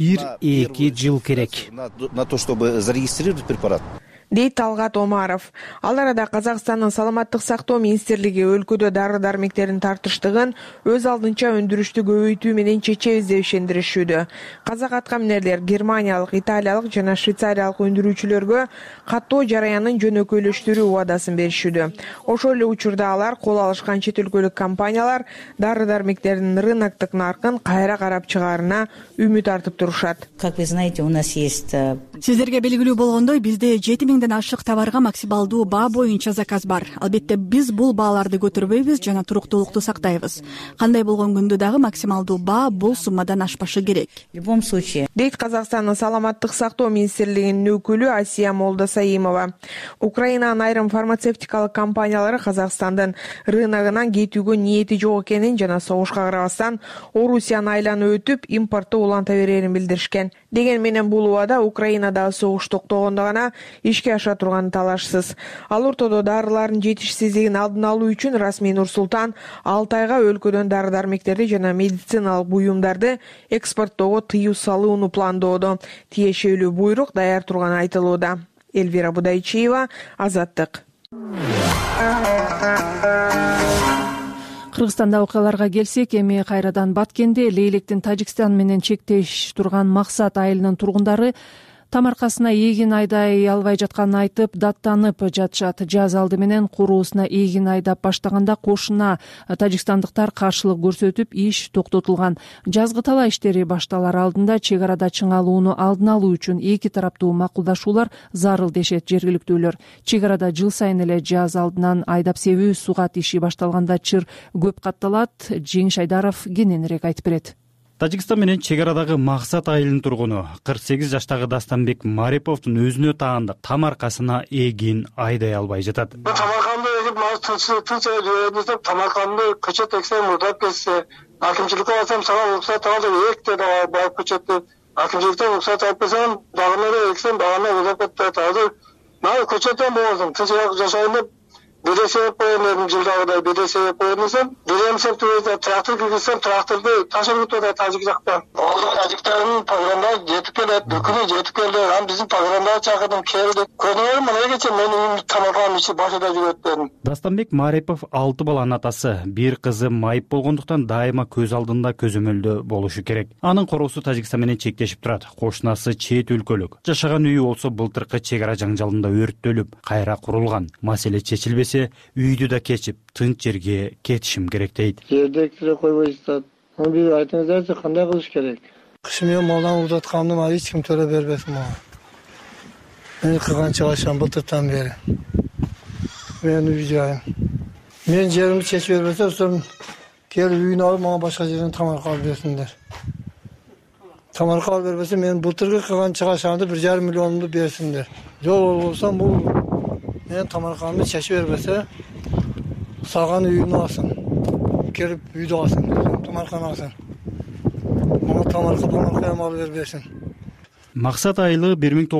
[SPEAKER 5] 1-2 жыл керек.
[SPEAKER 21] На то, чтобы зарегистрировать препарат.
[SPEAKER 20] Дейт Талгат Омаров. Ал арада Казакстандын саламаттык сактоо министрлиги өлкөдө дары-дармектердин тартыштыгын өз алдынча өндүрүштү көбөйтүү менен чечебиз деп ишендиришүүдө. Казак аткаминерлер Германиялык, Италиялык жана Швейцариялык өндүрүүчүлөргө каттоо жараянын жөнөкөйлөштүрүү убадасын беришүүдө. Ошол эле учурда алар кол алышкан чет өлкөлүк компаниялар дары-дармектердин рыноктук наркын кайра карап чыгаарына үмүт артып турушат.
[SPEAKER 23] Как вы знаете, у нас есть...
[SPEAKER 24] Сиздерге белгилүү болгондой, бизде 7 миңден ашык товарга максималдуу баа боюнча заказ бар. Албетте биз бул бааларды көтөрбөйбүз жана туруктуулукту сактайбыз. Кандай болгон күндө дагы максималдуу баа бул суммадан ашпашы керек.
[SPEAKER 23] В любом случае.
[SPEAKER 20] Дейт Казакстандын саламаттык сактоо министрлигинин өкүлү Асия Молдосаимова. Украинанын айрым фармацевтикалык компаниялары Казакстандын рыногунан кетүүгө ниети жок экенин жана согушка карабастан Орусияны айланып өтүп импортту уланта берерин билдиришкен. Деген менен бул убада Украинадагы согуш токтогондо гана ишке аша турганы талашсыз. Ал ортодо дарылардын жетишсиздигин алдын алуу үчүн расмий Нур Султан 6 айга өлкөдөн дары-дармектерди жана медициналык буюмдарды экспорттоого тыюу салууну пландоодо. Тиешелүү буйрук даяр турганы айтылууда. Эльвира Будайчиева, Азаттык.
[SPEAKER 1] Кыргызстанда окуяларга келсек, эми кайрадан Баткенде Лейлектин Тажикстан менен чектеш турган Максат айылынын тургундары Тамаркасына эгин айдай албай жатканын айтып, даттанып жатышат. Жаз алды менен куруусуна эгин айдап баштаганда кошуна тажикстандыктар каршылык көрсөтүп, иш токтотулган. Жазгы талаа иштери башталар алдында чек арада чыңалууну алдын алуу үчүн эки тараптуу макулдашуулар зарыл дешет жергиликтүүлөр. Чек арада жыл сайын эле жаз алдынан айдап себүү сугат иши башталганда чыр көп катталат. Жеңиш Айдаров кененирээк айтып берет.
[SPEAKER 5] Тажикстан менен чек арадагы Максат айылынын тургуну 48 жаштагы Дастанбек Мариповдун өзүнө таандык тамаркасына эгин айдай албай жатат.
[SPEAKER 2] Тамарканды эгип, тынчыга жүрөбүз деп, тамарканды көчөт эксем мурдап кетсе, акимчиликке барсам, сага уруксат алды, экте да барып көчөттү. Акимчиликтен уруксат алып келсем, дагы эксем, дагы урдап кетти. Азыр мына көчөттөн болдум, тынчыраак жашайын деп бире себеп коем дедим, жылдагыдай бире себеп коем десем, бирем септебизде трактор киргизсем, тракторду ташып өтөт тажик жакта. Ошол тажиктардын погондары жетип келет, бүкүнү жетип келди. Анан биздин погондарды чакырдым, келди. Көрдүңөрбү, мына кече менин тамаканын ичи башыда жүрөт дедим.
[SPEAKER 5] Дастанбек Марипов 6 баланын атасы. Бир кызы майып болгондуктан дайыма көз алдында көзөмөлдө болушу керек. Анын короосу Тажикстан менен чектешип турат. Кошунасы чет өлкөлүк. Жашаган үйү болсо былтыркы чек ара жаңжалында өрттөлүп, кайра курулган. Маселе чечилбесе, үйдү да кечип, тынч жерге кетишим керек дейт.
[SPEAKER 2] Жерде кире койбой жатат. Аны бир айтыңыздарчы, кандай кылыш керек? Кыш менен малдан узатканымды аны эч ким төлөп бербесин мага. Мен кыргынча жашам былтыртан бери. Менин үй жайым. Мен жеримди чечип бербесе, соң келип үйүнө алып, мага башка жерден тамарка алып берсиндер. Тамарка алып бербесе, мен былтыркы кыргынча жашамды 1,5 миллионумду берсиндер. Жок болсо бул мен тамарканымды чечип бербесе, салган үйүмдү алсын. Келип үйдү алсын, тамарканы алсын. Мага тамарка алып бербесин.
[SPEAKER 5] Максат айылы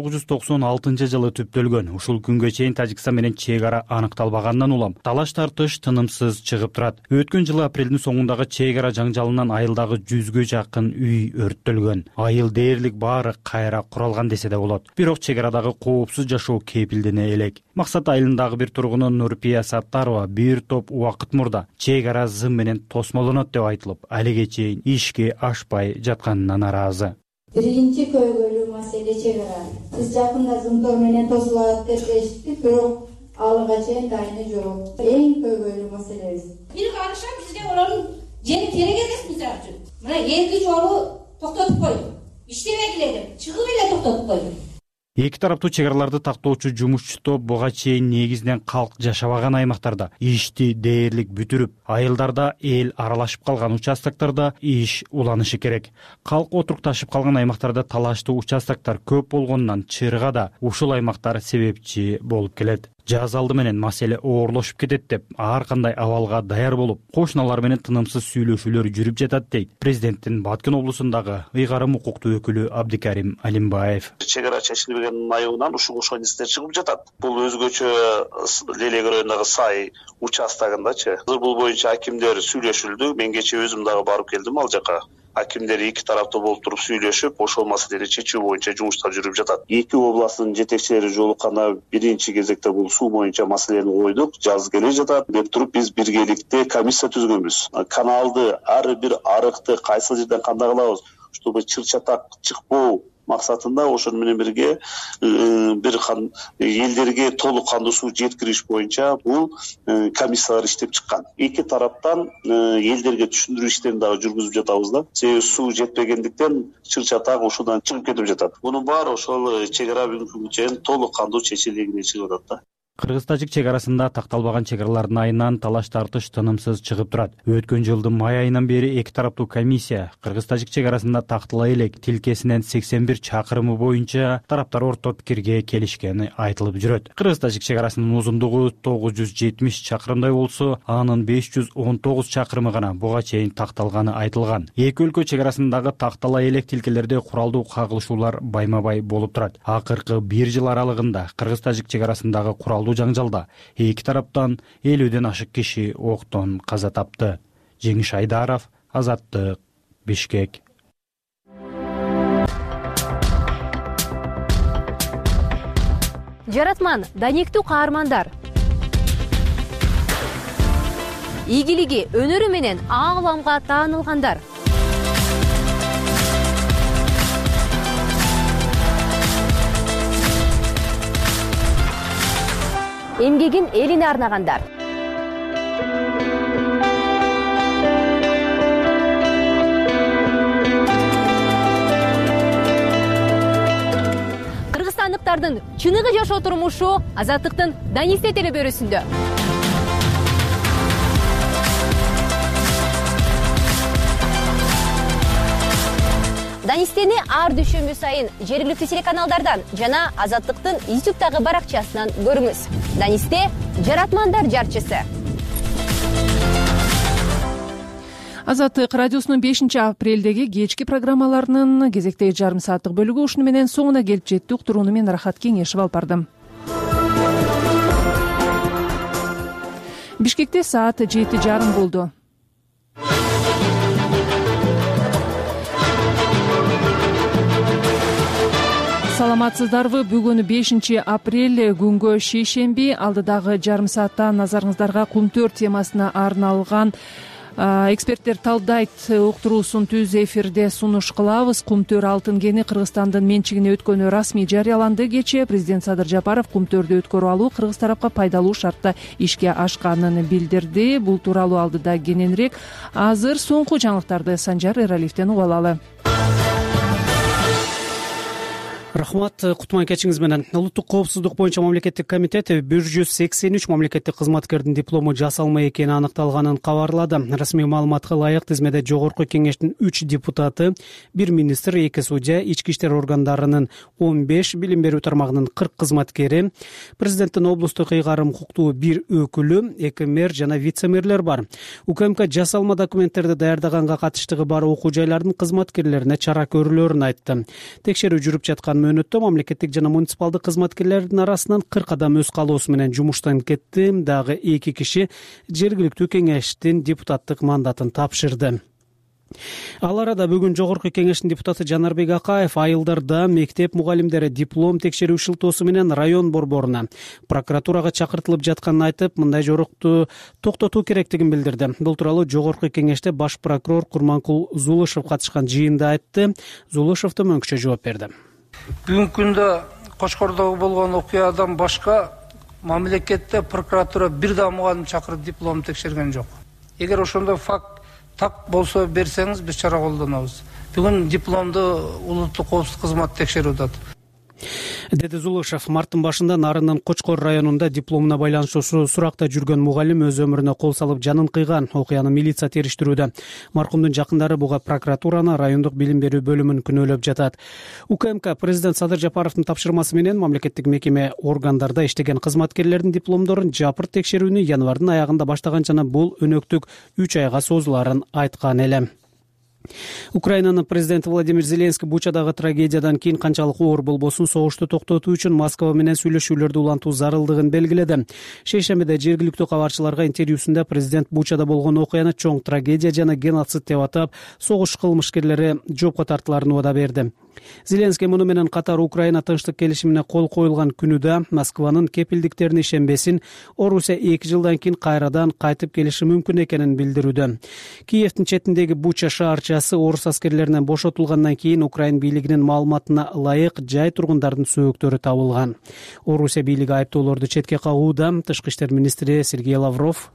[SPEAKER 5] 1996 жылы түптөлгөн. Ушул күнгө чейин Тажикстан менен чек ара аныкталбагандан улам талаш тартыш тынымсыз чыгып турат. Өткөн жылы апрелдин соңундагы чек ара жаңжалынан айылдагы 100гө жакын үй өрттөлгөн. Айыл дээрлик баары кайра куралган десе да болот. Бирок чек арадагы коопсуз жашоо кепилдене элек. Максат айылындагы бир тургуну Нурпия Саттарова бир топ убакыт мурда чек ара зым менен тосмолонот деп айтылып, алиге чейин ишке ашпай жатканына нааразы.
[SPEAKER 7] Биринчи көйгөйлүү маселе чек ара. Биз жакында зымтор менен тосулат деп эшиттик, бирок алыга чейин дайыны жок. Эң көйгөйлүү маселебиз. Бир караша бизге олордун жери керек эмес мисалы үчүн. Мына эки жолу токтотуп койдук. Иштебегиле деп, чыгып эле токтотуп койдук.
[SPEAKER 5] Эки тараптуу чек араларды тактоочу жумушчу топ буга чейин негизинен калк жашабаган аймактарда ишти дээрлик бүтүрүп, айылдарда эл аралашып калган участоктарда иш уланышы керек. Калк отурукташып калган аймактарда талаштуу участоктор көп болгондон чырга да ушул аймактар себепчи болуп келет. Жаз алды менен маселе оорлошуп кетет деп, ар кандай абалга даяр болуп, кошуналар менен тынымсыз сүйлөшүүлөр жүрүп жатат дейт президенттин Баткен облусундагы ыйгарым укуктуу өкүлү Абдикарим Алимбаев.
[SPEAKER 8] Чек ара чечилбеген айыбынан ушул кошкон истер чыгып жатат. Бул өзгөчө Лелек районундагы Сай участогундачы. Бул боюнча акимдер сүйлөшүлдү. Мен кечээ өзүм дагы барып келдим ал жака. Акимдер эки тараптуу болуп туруп сүйлөшүп, ошол маселени чечүү боюнча жумуштар жүрүп жатат. Эки областтын жетекчилери жолукканда биринчи кезекте бул суу боюнча маселени койдук. Жаз келе жатат деп туруп биз биргеликте комиссия түзгөнбүз. Каналды, ар бир арыкты кайсыл жерден кандай кылабыз, чтобы чыр-чатак чыкпоо максатында ошону менен бирге бир элдерге толук кандуу суу жеткириш боюнча бул комиссиялар иштеп чыккан. Эки тараптан элдерге түшүндүрүү иштерин дагы жүргүзүп жатабыз да. Себеби суу жетпегендиктен чыр-чатак ушудан чыгып кетип жатат. Мунун баары ошол чек ара бүгүнкү чейин толук кандуу чечилгенге чыгып атат да.
[SPEAKER 5] Кыргыз-тажик чек арасында такталбаган чек аралардын айынан талаш тартыш тынымсыз чыгып турат. Өткөн жылдын май айынан бери эки тараптуу комиссия кыргыз-тажик чек арасында тактала элек тилкесинен 81 чакырымы боюнча тараптар орто пикирге келишкени айтылып жүрөт. Кыргыз-тажик чек арасынын узундугу 970 чакырымдай болсо, анын 519 чакырымы гана буга чейин такталганы айтылган. Эки өлкө чек арасындагы тактала элек тилкелерде куралдуу кагылышуулар байма-бай болуп турат. Акыркы 1 жыл аралыгында кыргыз-тажик чек арасындагы куралдуу жаңжалда эки тараптан 50ден ашык киши октон каза тапты. Жеңиш Айдаров, Азаттык, Бишкек.
[SPEAKER 10] Жаратман, даниктүү каармандар. Ийгилиги, өнөрү менен ааламга таанылгандар. эмгегин элине арнагандар. Кыргызстандыктардын чыныгы жашоо турмушу Азаттыктын Данисте телебөрүсүндө. Данистени ар дүйшөмбү сайын жергиликтүү телеканалдардан жана Азаттыктын YouTube'дагы баракчасынан көрүңүз. Данисте жаратмандар жарчысы.
[SPEAKER 1] Азаттык радиосунун 5-апрелдеги кечки программаларынын кезектеги жарым сааттык бөлүгү ушуну менен соңуна келип жетти. Уктурууну мен Рахат Кеңешев алып бардым. Бишкекте саат 7:30 болду. Саламатсыздарбы? Бүгүн 5-апрель күнгө шейшемби. Алдыдагы жарым саатта назарыңыздарга Кум-4 темасына арналган эксперттер талдайт уктуруусун түз эфирде сунуш кылабыз. Кум-4 алтын кени Кыргызстандын менчигине өткөнү расмий жарыяланды. Кечээ президент Садыр Жапаров Кум-4дү өткөрүп алуу кыргыз тарапка пайдалуу шартта ишке ашканын билдирди. Бул тууралуу алдыда кененирээк. Азыр соңку жаңылыктарды Санжар Эралиевден угуп алалы.
[SPEAKER 5] Рахмат, кутман кечиңиз менен. Улуттук коопсуздук боюнча мамлекеттик комитет 183 мамлекеттик кызматкердин диплому жасалма экени аныкталганын кабарлады. Расмий маалыматка ылайык тизмеде жогорку кеңештин 3 депутаты, 1 министр, 2 судья, ички иштер органдарынын 15, билим берүү тармагынын 40 кызматкери, президенттин облустук ыйгарым укуктуу 1 өкүлү, 2 мэр жана вице-мэрлер бар. УКМК жасалма документтерди даярдаганга катыштыгы бар окуу жайлардын кызматкерлерине чара көрүүлөрүн айтты. Текшерүү жүрүп жаткан мөөнөттө мамлекеттик жана муниципалдык кызматкерлердин арасынан 40 адам өз калоосу менен жумуштан кетти. Дагы 2 киши жергиликтүү кеңештин депутаттык мандатын тапшырды. Ал арада бүгүн жогорку кеңештин депутаты Жанарбек Акаев айылдарда мектеп мугалимдери диплом текшерүү шылтоосу менен район борборуна, прокуратурага чакыртылып жатканын айтып, мындай жорукту токтотуу керектигин билдирди. Бул тууралуу жогорку кеңеште баш прокурор Курманкул Зулушев катышкан жыйында айтты. Зулушев төмөнкүчө жооп берди.
[SPEAKER 3] Бүгүнкү күндө Кочкордогу болгон окуядан башка мамлекетте прокуратура бир да мугалим чакырып диплом текшерген жок. Эгер ошондой факт так болсо берсеңиз, биз чара колдонобуз. Бүгүн дипломду улуттук коопсуздук кызматы текшерип атат.
[SPEAKER 5] Деди Зулушев. Марттын башында Нарындын Кочкор районунда дипломуна байланыштуу суракта жүргөн мугалим өз өмүрүнө кол салып жанын кыйган. Окуяны милиция териштирүүдө. Маркумдун жакындары буга прокуратураны, райондук билим берүү бөлүмүн күнөөлөп жатат. УКМК президент Садыр Жапаровдун тапшырмасы менен мамлекеттик мекеме органдарда иштеген кызматкерлердин дипломдорун жапырт текшерүүнү январдын аягында баштаган жана бул өнөктүк 3 айга созулаарын айткан эле. Украинанын президенти Владимир Зеленский Бучадагы трагедиядан кийин канчалык оор болбосун согушту токтотуу үчүн Москва менен сүйлөшүүлөрдү улантуу зарылдыгын белгиледи. Шейшембиде жергиликтүү кабарчыларга интервьюсунда президент Бучада болгон окуяны чоң трагедия жана геноцид деп атап, согуш кылмышкерлери жоопко тартыларын убада берди. Зеленский муну менен катар Украина тынчтык келишимине кол коюлган күнүдө Москванын кепилдиктерине ишенбесин, Орусия 2 жылдан кийин кайрадан кайтып келиши мүмкүн экенин билдирүүдө. Киевдин четиндеги Буча шаарчасы орус аскерлеринен бошотулгандан кийин Украин бийлигинин маалыматына ылайык жай тургундардын сөөктөрү табылган. Орусия бийлиги айыптоолорду четке кагууда. Тышкы иштер министри Сергей Лавров: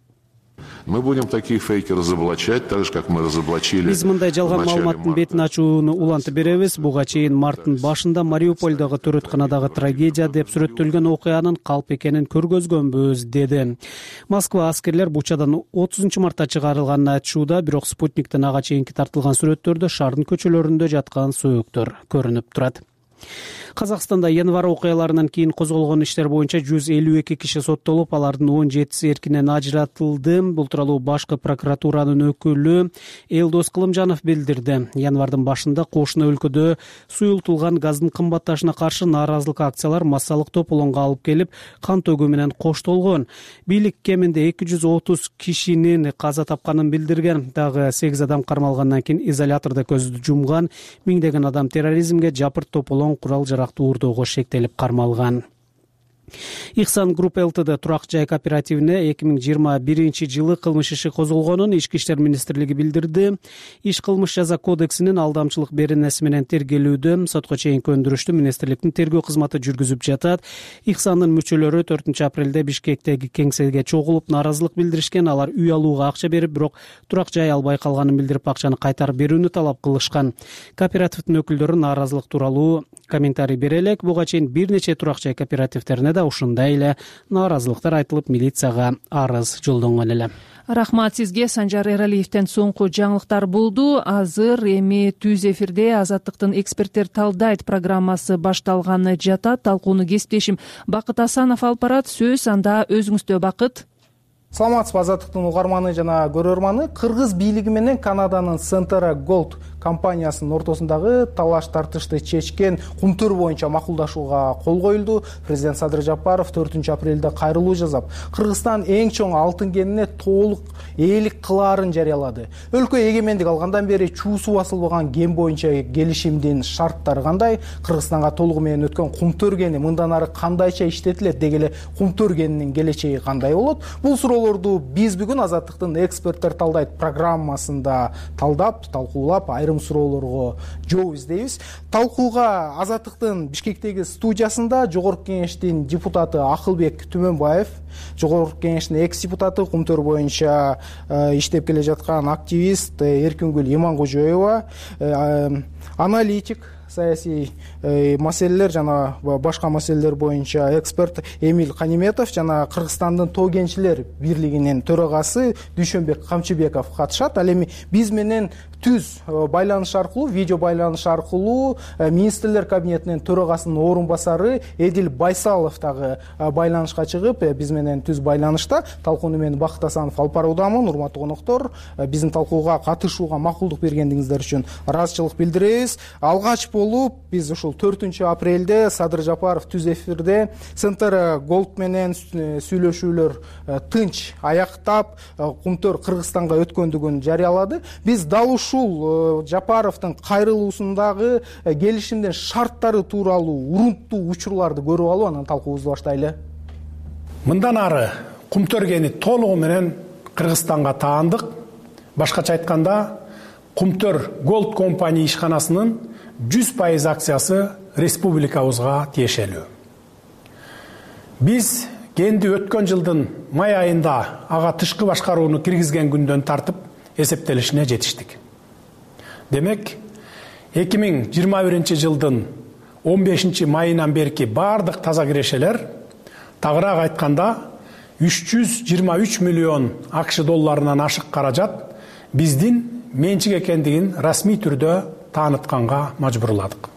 [SPEAKER 11] Мы будем таких фейки разоблачать, так же, как мы разоблачили.
[SPEAKER 5] Биз мындай жалган маалыматтын бетин ачууну улантып беребиз. Буга чейин марттын башында Мариупольдогу төрөтканадагы трагедия деп сүрөттөлгөн окуянын калп экенин көргөзгөнбүз, деди. Москва аскерлер Бучадан 30 мартта чыгарылганын айтышууда, бирок спутниктен ага чейинки тартылган сүрөттөрдө шаардын көчөлөрүндө жаткан сөөктөр көрүнүп турат. Казакстанда январь окуяларынан кийин козголгон иштер боюнча 152 киши соттолуп, алардын 17си эркинен ажыратылды. Бул тууралуу башкы прокуратуранын өкүлү Элдос Кылымжанов билдирди. Январдын башында кошуна өлкөдө суюлтулган газдын кымбатташына каршы нааразылык акциялар массалык тополоңго алып келип, кан төгүү менен коштолгон. Бийлик кеминде 230 кишинин каза тапканын билдирген. Дагы 8 адам кармалгандан кийин изолятордо көздү жумган. Миңдеген адам терроризмге, жапырт тополоң, курал жарактуу уурдоого шектелип кармалган. Ихсан Групп ЛТД турак жай кооперативине 2021-жылы кылмыш иши козголгонун Ички иштер министрлиги билдирди. Иш кылмыш жаза кодексинин алдамчылык беренеси менен тергелүүдө сотко чейинки өндүрүштү министрликтин тергөө кызматы жүргүзүп жатат. Ихсандын мүчөлөрү 4 апрелде Бишкектеги кеңсеге чогулуп наразылык билдиришкен. Алар үй алууга акча берип, бирок турак жай албай калганын билдирип, акчаны кайтарып берүүнү талап кылышкан. Кооперативдин өкүлдөрү наразылык тууралуу комментарий бере элек. Буга чейин бир нече турак жай кооперативтерине ушундай эле нааразылыктар айтылып, милицияга арыз жолдонгон эле.
[SPEAKER 1] Рахмат сизге. Санжар Эралиевден соңку жаңылыктар болду. Азыр эми түз эфирде Азаттыктын эксперттер талдайт программасы башталганы жатат. Талкууну кесиптешим Бакыт Асанов алып барат. Сөз анда өзүңүздө, Бакыт.
[SPEAKER 12] Саламатсызбы Азаттыктын угарманы жана көрөрманы. Кыргыз бийлиги менен Канаданын Centera Gold компаниясынын ортосундагы талаш тартышты чечкен кумтөр боюнча макулдашууга кол коюлду. Президент Садыр Жапаров 4 апрелде кайрылуу жасап, Кыргызстан эң чоң алтын кенине толук ээлик кылаарын жарыялады. Өлкө эгемендик алгандан бери чуусу басылбаган кен боюнча келишимдин шарттары кандай? Кыргызстанга толугу менен өткөн кумтөр кени мындан ары кандайча иштетилет? Дегеле кумтөр кенинин келечеги кандай болот? Бул суроолорду биз бүгүн Азаттыктын эксперттер талдайт программасында талдап, талкуулап, айрым суроолорго жооп издейбиз. Талкууга Азаттыктын Бишкектеги студиясында Жогорку кеңештин депутаты Акылбек Түмөнбаев, Жогорку кеңештин экс-депутаты, кумтөр боюнча иштеп келе жаткан активист Эркингүл Иманкожоева, аналитик, саясий маселелер жана башка маселелер боюнча эксперт Эмиль Каниметов жана Кыргызстандын Тоо кенчилер бирлигинин төрагасы Дүйшөнбек Камчыбеков катышат. Ал эми биз менен түз байланыш аркылуу, видео байланыш аркылуу министрлер кабинетинин төрагасынын орун басары Эдил Байсалов дагы байланышка чыгып, биз менен түз байланышта. Талкууну мен Бакыт Асанов алып баруудамын. Урматтуу коноктор, биздин талкууга катышууга макулдук бергендиңиздер үчүн ыраазычылык билдиребиз. Алгач болуп, биз ушул 4 апрелде Садыр Жапаров түз эфирде Centera Gold менен сүйлөшүүлөр тынч аяктап, кумтөр Кыргызстанга өткөндүгүн жарыялады. Биз дал ушул Жапаровдун кайрылуусундагы келишимдин шарттары тууралуу урунттуу учурларды көрүп алып, анан талкуубузду баштайлы.
[SPEAKER 13] Мындан ары кумтөр кени толугу менен Кыргызстанга таандык. Башкача айтканда, кумтөр Gold компания ишканасынын 100% акциясы республикабызга тиешелүү. Биз кенди өткөн жылдын май айында ага тышкы башкарууну киргизген күндөн тартып эсептелишине жетиштик. Демек, 2021 жылдын 15 майынан берки бардык таза кирешелер, тагыраак айтканда 323 миллион АКШ долларынан ашык каражат биздин менчик экендигин расмий түрдө таанытканга мажбурладык.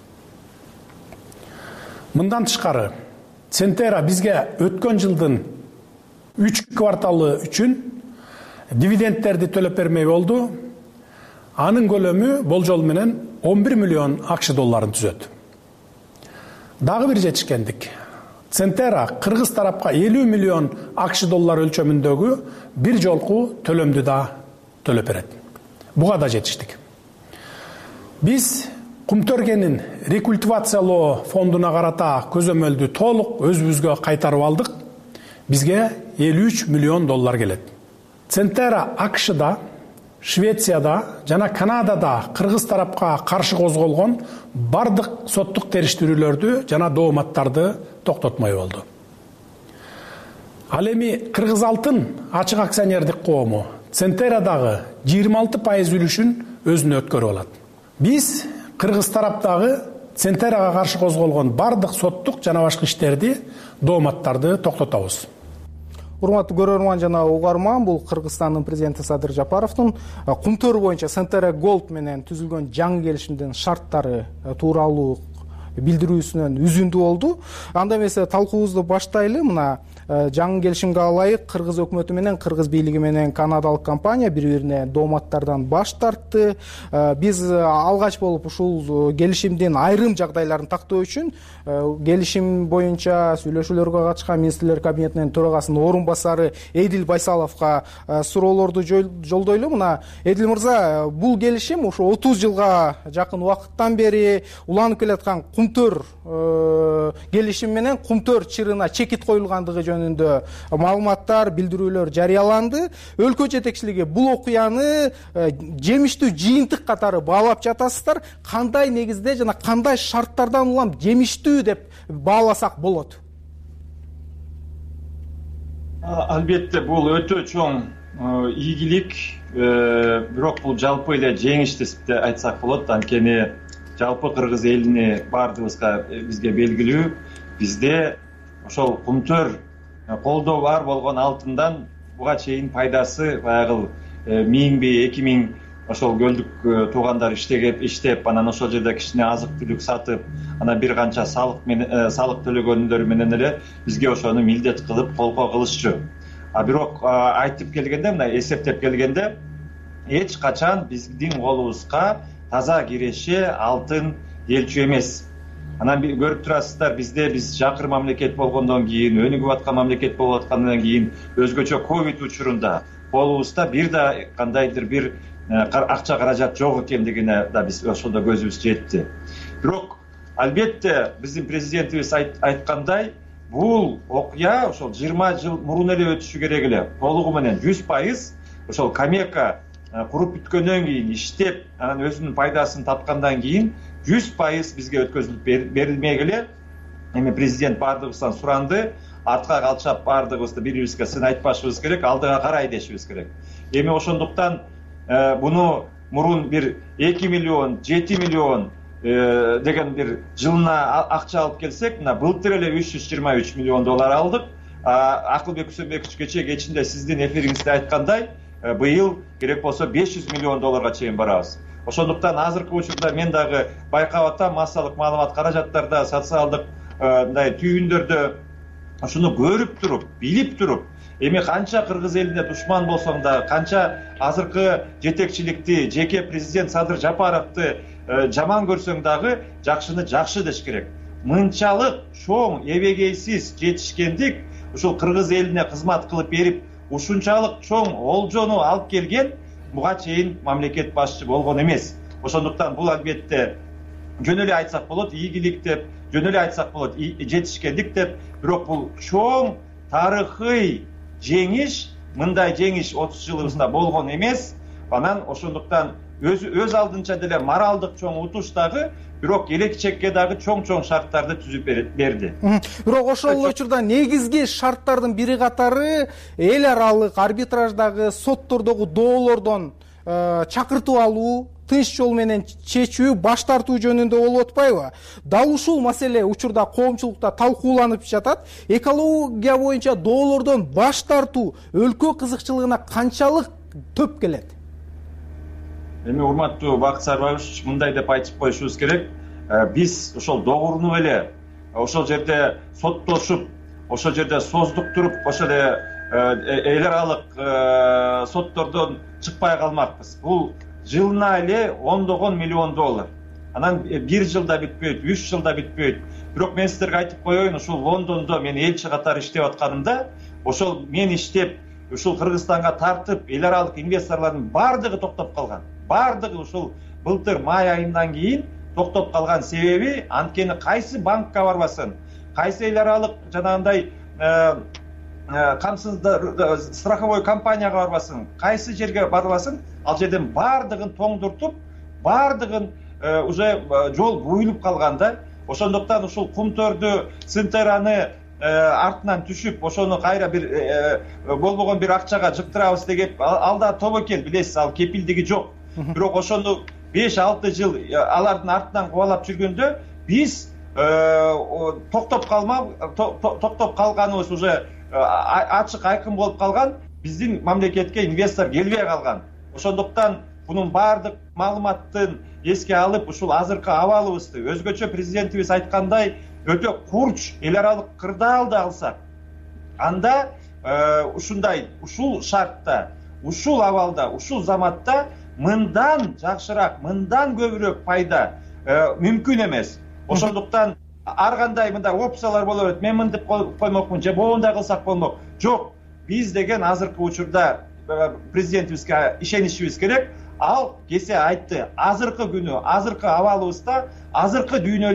[SPEAKER 13] Мындан тышкары, Centera бизге өткөн жылдын 3 кварталы үчүн дивидендтерди төлөп бермей болду. Анын көлөмү болжол менен 11 миллион АКШ долларын түзөт. Дагы бир жетишкендик. Centera кыргыз тарапка 50 миллион АКШ доллар өлчөмүндөгү бир жолку төлөмдү да төлөп берет. Буга да жетиштик. Биз кумтөр кенин рекультивациялоо фондуна карата көзөмөлдү толук өзүбүзгө кайтарып алдык. Бизге 53 миллион доллар келет. Centera АКШда, Швецияда жана Канадада кыргыз тарапка каршы козголгон бардык соттук териштирүүлөрдү жана дооматтарды токтотмой болду. Ал эми Кыргыз алтын ачык акционердик коому Centera'дагы 26% үлүшүн өзүнө өткөрүп алат. Биз Кыргыз тараптагы Centera'га каршы козголгон бардык соттук жана башка иштерди, дооматтарды токтотобуз.
[SPEAKER 12] Урматтуу көрөрман жана угарман, бул Кыргызстандын президенти Садыр Жапаровдун кумтөр боюнча Centera Gold менен түзүлгөн жаңы келишимдин шарттары тууралуу билдирүүсүнөн үзүндү болду. Анда эмесе талкуубузду баштайлы. Мына жаңы келишимге ылайык Кыргыз өкмөтү менен Кыргыз бийлиги менен канадалык компания бири-бирине дооматтардан баш тартты. Биз алгач болуп ушул келишимдин айрым жагдайларын тактоо үчүн келишим боюнча сүйлөшүүлөргө катышкан министрлер кабинетинин төрагасынын орун басары Эдил Байсаловго суроолорду жолдойлу. Мына Эдил мырза, бул келишим ушу 30 жылга жакын убакыттан бери уланып келаткан кумтөр келишим менен кумтөр чырына чекит коюлгандыгы жөнүндө маалыматтар, билдирүүлөр жарыяланды. Өлкө жетекчилиги бул окуяны жемиштүү жыйынтык катары баалап жатасыздар. Кандай негизде жана кандай шарттардан улам жемиштүү деп бааласак болот?
[SPEAKER 14] Албетте бул өтө чоң ийгилик, бирок бул жалпы эле жеңиш деп айтсак болот. Анткени жалпы кыргыз элине баардыгыбызга бизге белгилүү, бизде ошол кумтөр колдоо бар болгон алтындан буга чейин пайдасы баягы 1000 2000 ошол көлдүк туугандар иштеп, анан ошол жерде кичине азык түлүк сатып, анан бир канча салык төлөгөндөр менен эле бизге ошону милдет кылып колго кылышчу. Бирок айтып келгенде, мына эсептеп келгенде, эч качан биздин колубузга таза киреше алтын келчү эмес. Анан көрүп турасыздар, биз жакыр мамлекет болгондон кийин, өнүгүп аткан мамлекет болуп аткандан кийин, өзгөчө ковид учурунда колубузда бир да кандайдыр бир акча каражат жок экендигине да биз ошондо көзүбүз жетти. Бирок албетте биздин президентибиз айткандай, бул окуя ошол 20 жыл мурун эле өтүшү керек эле. Толугу менен 100% ошол Камека куруп бүткөндөн кийин, иштеп, анан өзүнүн пайдасын тапкандан кийин 100% бизге өткөзүлүп берилмек эле. Эми президент баардыгыбыздан суранды, артка калчап баардыгыбызды бири-бирибизге сын айтпашыбыз керек, алдыга карай дешибиз керек. Эми ошондуктан буну мурун бир 2 миллион, 7 миллион деген бир жылына акча алып келсек, мына былтыр эле 323 миллион доллар алдык. Акылбек Күсөнбекович кечинде сиздин эфириңизде айткандай, быйыл керек болсо 500 миллион долларга чейин барабыз. Ошондуктан азыркы учурда мен дагы байкап атам, массалык маалымат каражаттарда, социалдык мындай түйүндөрдө ошону көрүп туруп, билип туруп, эми канча кыргыз элине душман болсоң да, канча азыркы жетекчиликти, жеке президент Садыр Жапаровду жаман көрсөң дагы, жакшыны жакшы деш керек. Мынчалык чоң, эбегейсиз жетишкендик ушул кыргыз элине кызмат кылып берип, ушунчалык чоң олжону алып келген буга чейин мамлекет башчы болгон эмес. Ошондуктан бул албетте жөн эле айтсак болот, ийгилик деп, жөн эле айтсак болот, жетишкендик деп, бирок бул чоң тарыхый жеңиш, мындай жеңиш 30 жылыбызда болгон эмес. Анан ошондуктан өз алдынча деле моралдык чоң утуш дагы, бирок келечекке дагы чоң шарттарды түзүп берди.
[SPEAKER 12] Бирок ошол учурда негизги шарттардын бири катары эл аралык арбитраждагы соттордогу доолордон чакыртып алуу, тынч жол менен чечүү, баш тартуу жөнүндө болуп атпайбы? Дал ушул маселе учурда коомчулукта талкууланып жатат. Экология боюнча доолордон баш тартуу өлкө кызыкчылыгына канчалык төп келет?
[SPEAKER 14] Эми урматтуу Бакыт Сарбаевич, мындай деп айтып коюшубуз керек. Биз ошол догурунуп эле ошол жерде соттошуп, ошол жерде создуктуруп, ошол эл аралык соттордон чыкпай калмакпыз. Бул жылына эле ондогон миллион доллар. Анан 1 жылда бүтпөйт, 3 жылда бүтпөйт. Бирок мен сиздерге айтып коеюн, ушул Лондондо мен элчи катары иштеп атканымда, ошол мен иштеп, ушул Кыргызстанга тартып, эл аралык инвесторлордун бардыгы токтоп калган. Бардыгы ушул былтыр май айынан кийин токтоп калган себеби, анткени кайсы банкка барбасын, кайсы эл аралык жанагындай камсыздыр страховой компанияга барбасын, кайсы жерге барбасын, ал жерден бардыгын тоңдуртуп, бардыгын уже жол буюлуп калганда. Ошондуктан ушул кумтөрдү, сынтераны артынан түшүп, ошону кайра бир болбогон бир акчага жыктырабыз деп, алда тобокел, билесиз, ал кепилдиги жок. Бирок ошону 5-6 жыл алардын артынан кубалап жүргөндө биз токтоп калганыбыз уже ачык айкын болуп калган, биздин мамлекетке инвестор келбей калган. Ошондуктан бунун баардык маалыматтын эске алып, ушул азыркы абалыбызды өзгөчө президентибиз айткандай өтө курч эл аралык кырдаалды алсак, анда ушундай, ушул шартта, ушул абалда, ушул заматта мындан жакшыраак, мындан көбүрөөк пайда мүмкүн эмес. Ошондуктан ар кандай мындай опциялар боло берет. Мен мынтип коймокмун, же моундай кылсак болмок. Жок, биз деген азыркы учурда президентибизге ишенишибиз керек. Ал кесе айтты, азыркы күнү, азыркы абалыбызда, азыркы дүйнөлүк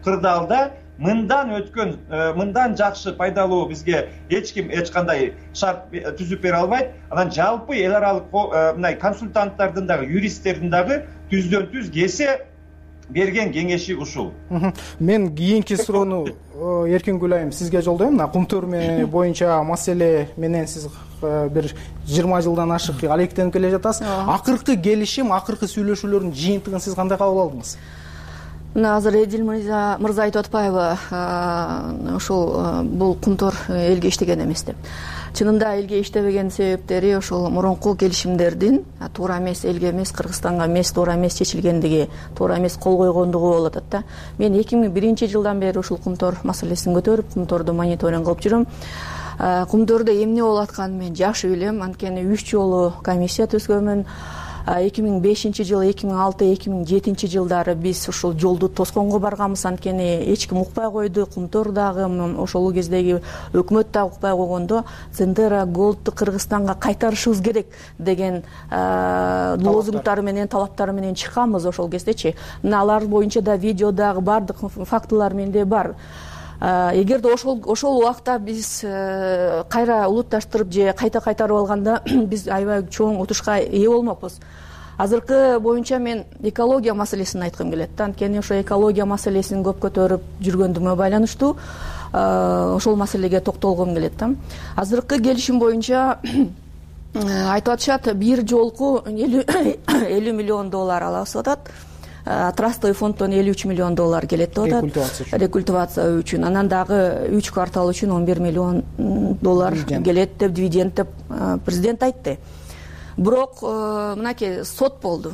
[SPEAKER 14] кырдаалда мындан өткөн мындан жакшы пайдалуу бизге эч ким эч кандай шарт түзүп бере албайт. Анан жалпы эл аралык мындай консультанттардын дагы юристтердин дагы түздөн түз кесе берген кеңеши ушул.
[SPEAKER 12] Мен кийинки суроону Эркингүл айым сизге жолдойм. Мына кумтөрмө боюнча маселе менен сиз бир 20 жылдан ашык алектенип келе жатасыз. Акыркы келишим, акыркы сүйлөшүүлөрдүн жыйынтыгын сиз кандай кабыл алдыңыз?
[SPEAKER 15] Мына азыр Эдил мырза айтып атпайбы, ушул бул кумтөр элге иштеген эмес деп. Чынында элге иштебеген себептери ошол мурунку келишимдердин туура эмес, элге эмес, Кыргызстанга эмес, туура эмес чечилгендиги, туура эмес кол койгондугу болуп атат да. Мен 2001-жылдан бери ушул кумтөр маселесин көтөрүп, кумторду мониторинг кылып жүрөм. Кумтөрдө эмне болуп атканын мен жакшы билем, анткени 3 жолу комиссия түзгөнмүн. 2005-жыл, 2006-2007 жылдары биз ушул жолду тосконго барганбыз, анткени эч ким укпай койду, кумтөр дагы, ошол кездеги өкмөт дагы укпай койгондо Центера Голдту Кыргызстанга кайтарышыбыз керек деген лозунгтары менен, талаптары менен чыкканбыз ошол кездечи. Мына алар боюнча да видеодагы бардык фактылар менде бар. Эгерде ошол убакта биз кайра улутташтырып же кайта кайтарып алганда биз аябай чоң утушка ээ болмокпуз. Азыркы боюнча мен экология маселесин айткым келет. Анткени ошо экология маселесин көп көтөрүп жүргөндүгүмө байланыштуу ошол маселеге токтолгум келет да. Азыркы келишим боюнча айтып атышат, бир жолку $50 миллион алабыз атат. Трастовый фонддон $53 миллион келет деп атат. Рекультивация үчүн. Анан дагы 3 квартал үчүн $11 миллион келет деп, дивиденд деп президент айтты. Бирок мынакей сот болду.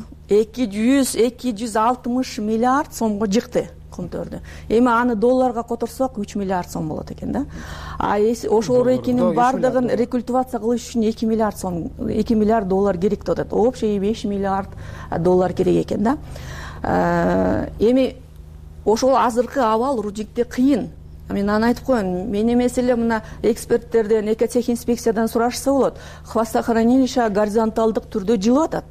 [SPEAKER 15] 260 миллиард сомго жыкты кумтөрдү. Эми аны долларга которсок 3 миллиард сом болот экен да. Ошол рейкинин бардыгын рекультивация кылыш үчүн 2 миллиард сом, $2 миллиард керек деп атат. Общий $5 миллиард керек экен да. Эми ошол азыркы абал рудникте кыйын. Мен аны айтып коеюн. Мен эмес эле мына эксперттерден, экотехинспекциядан сурашса болот. Хвостохранилище горизонталдык түрдө жылып атат.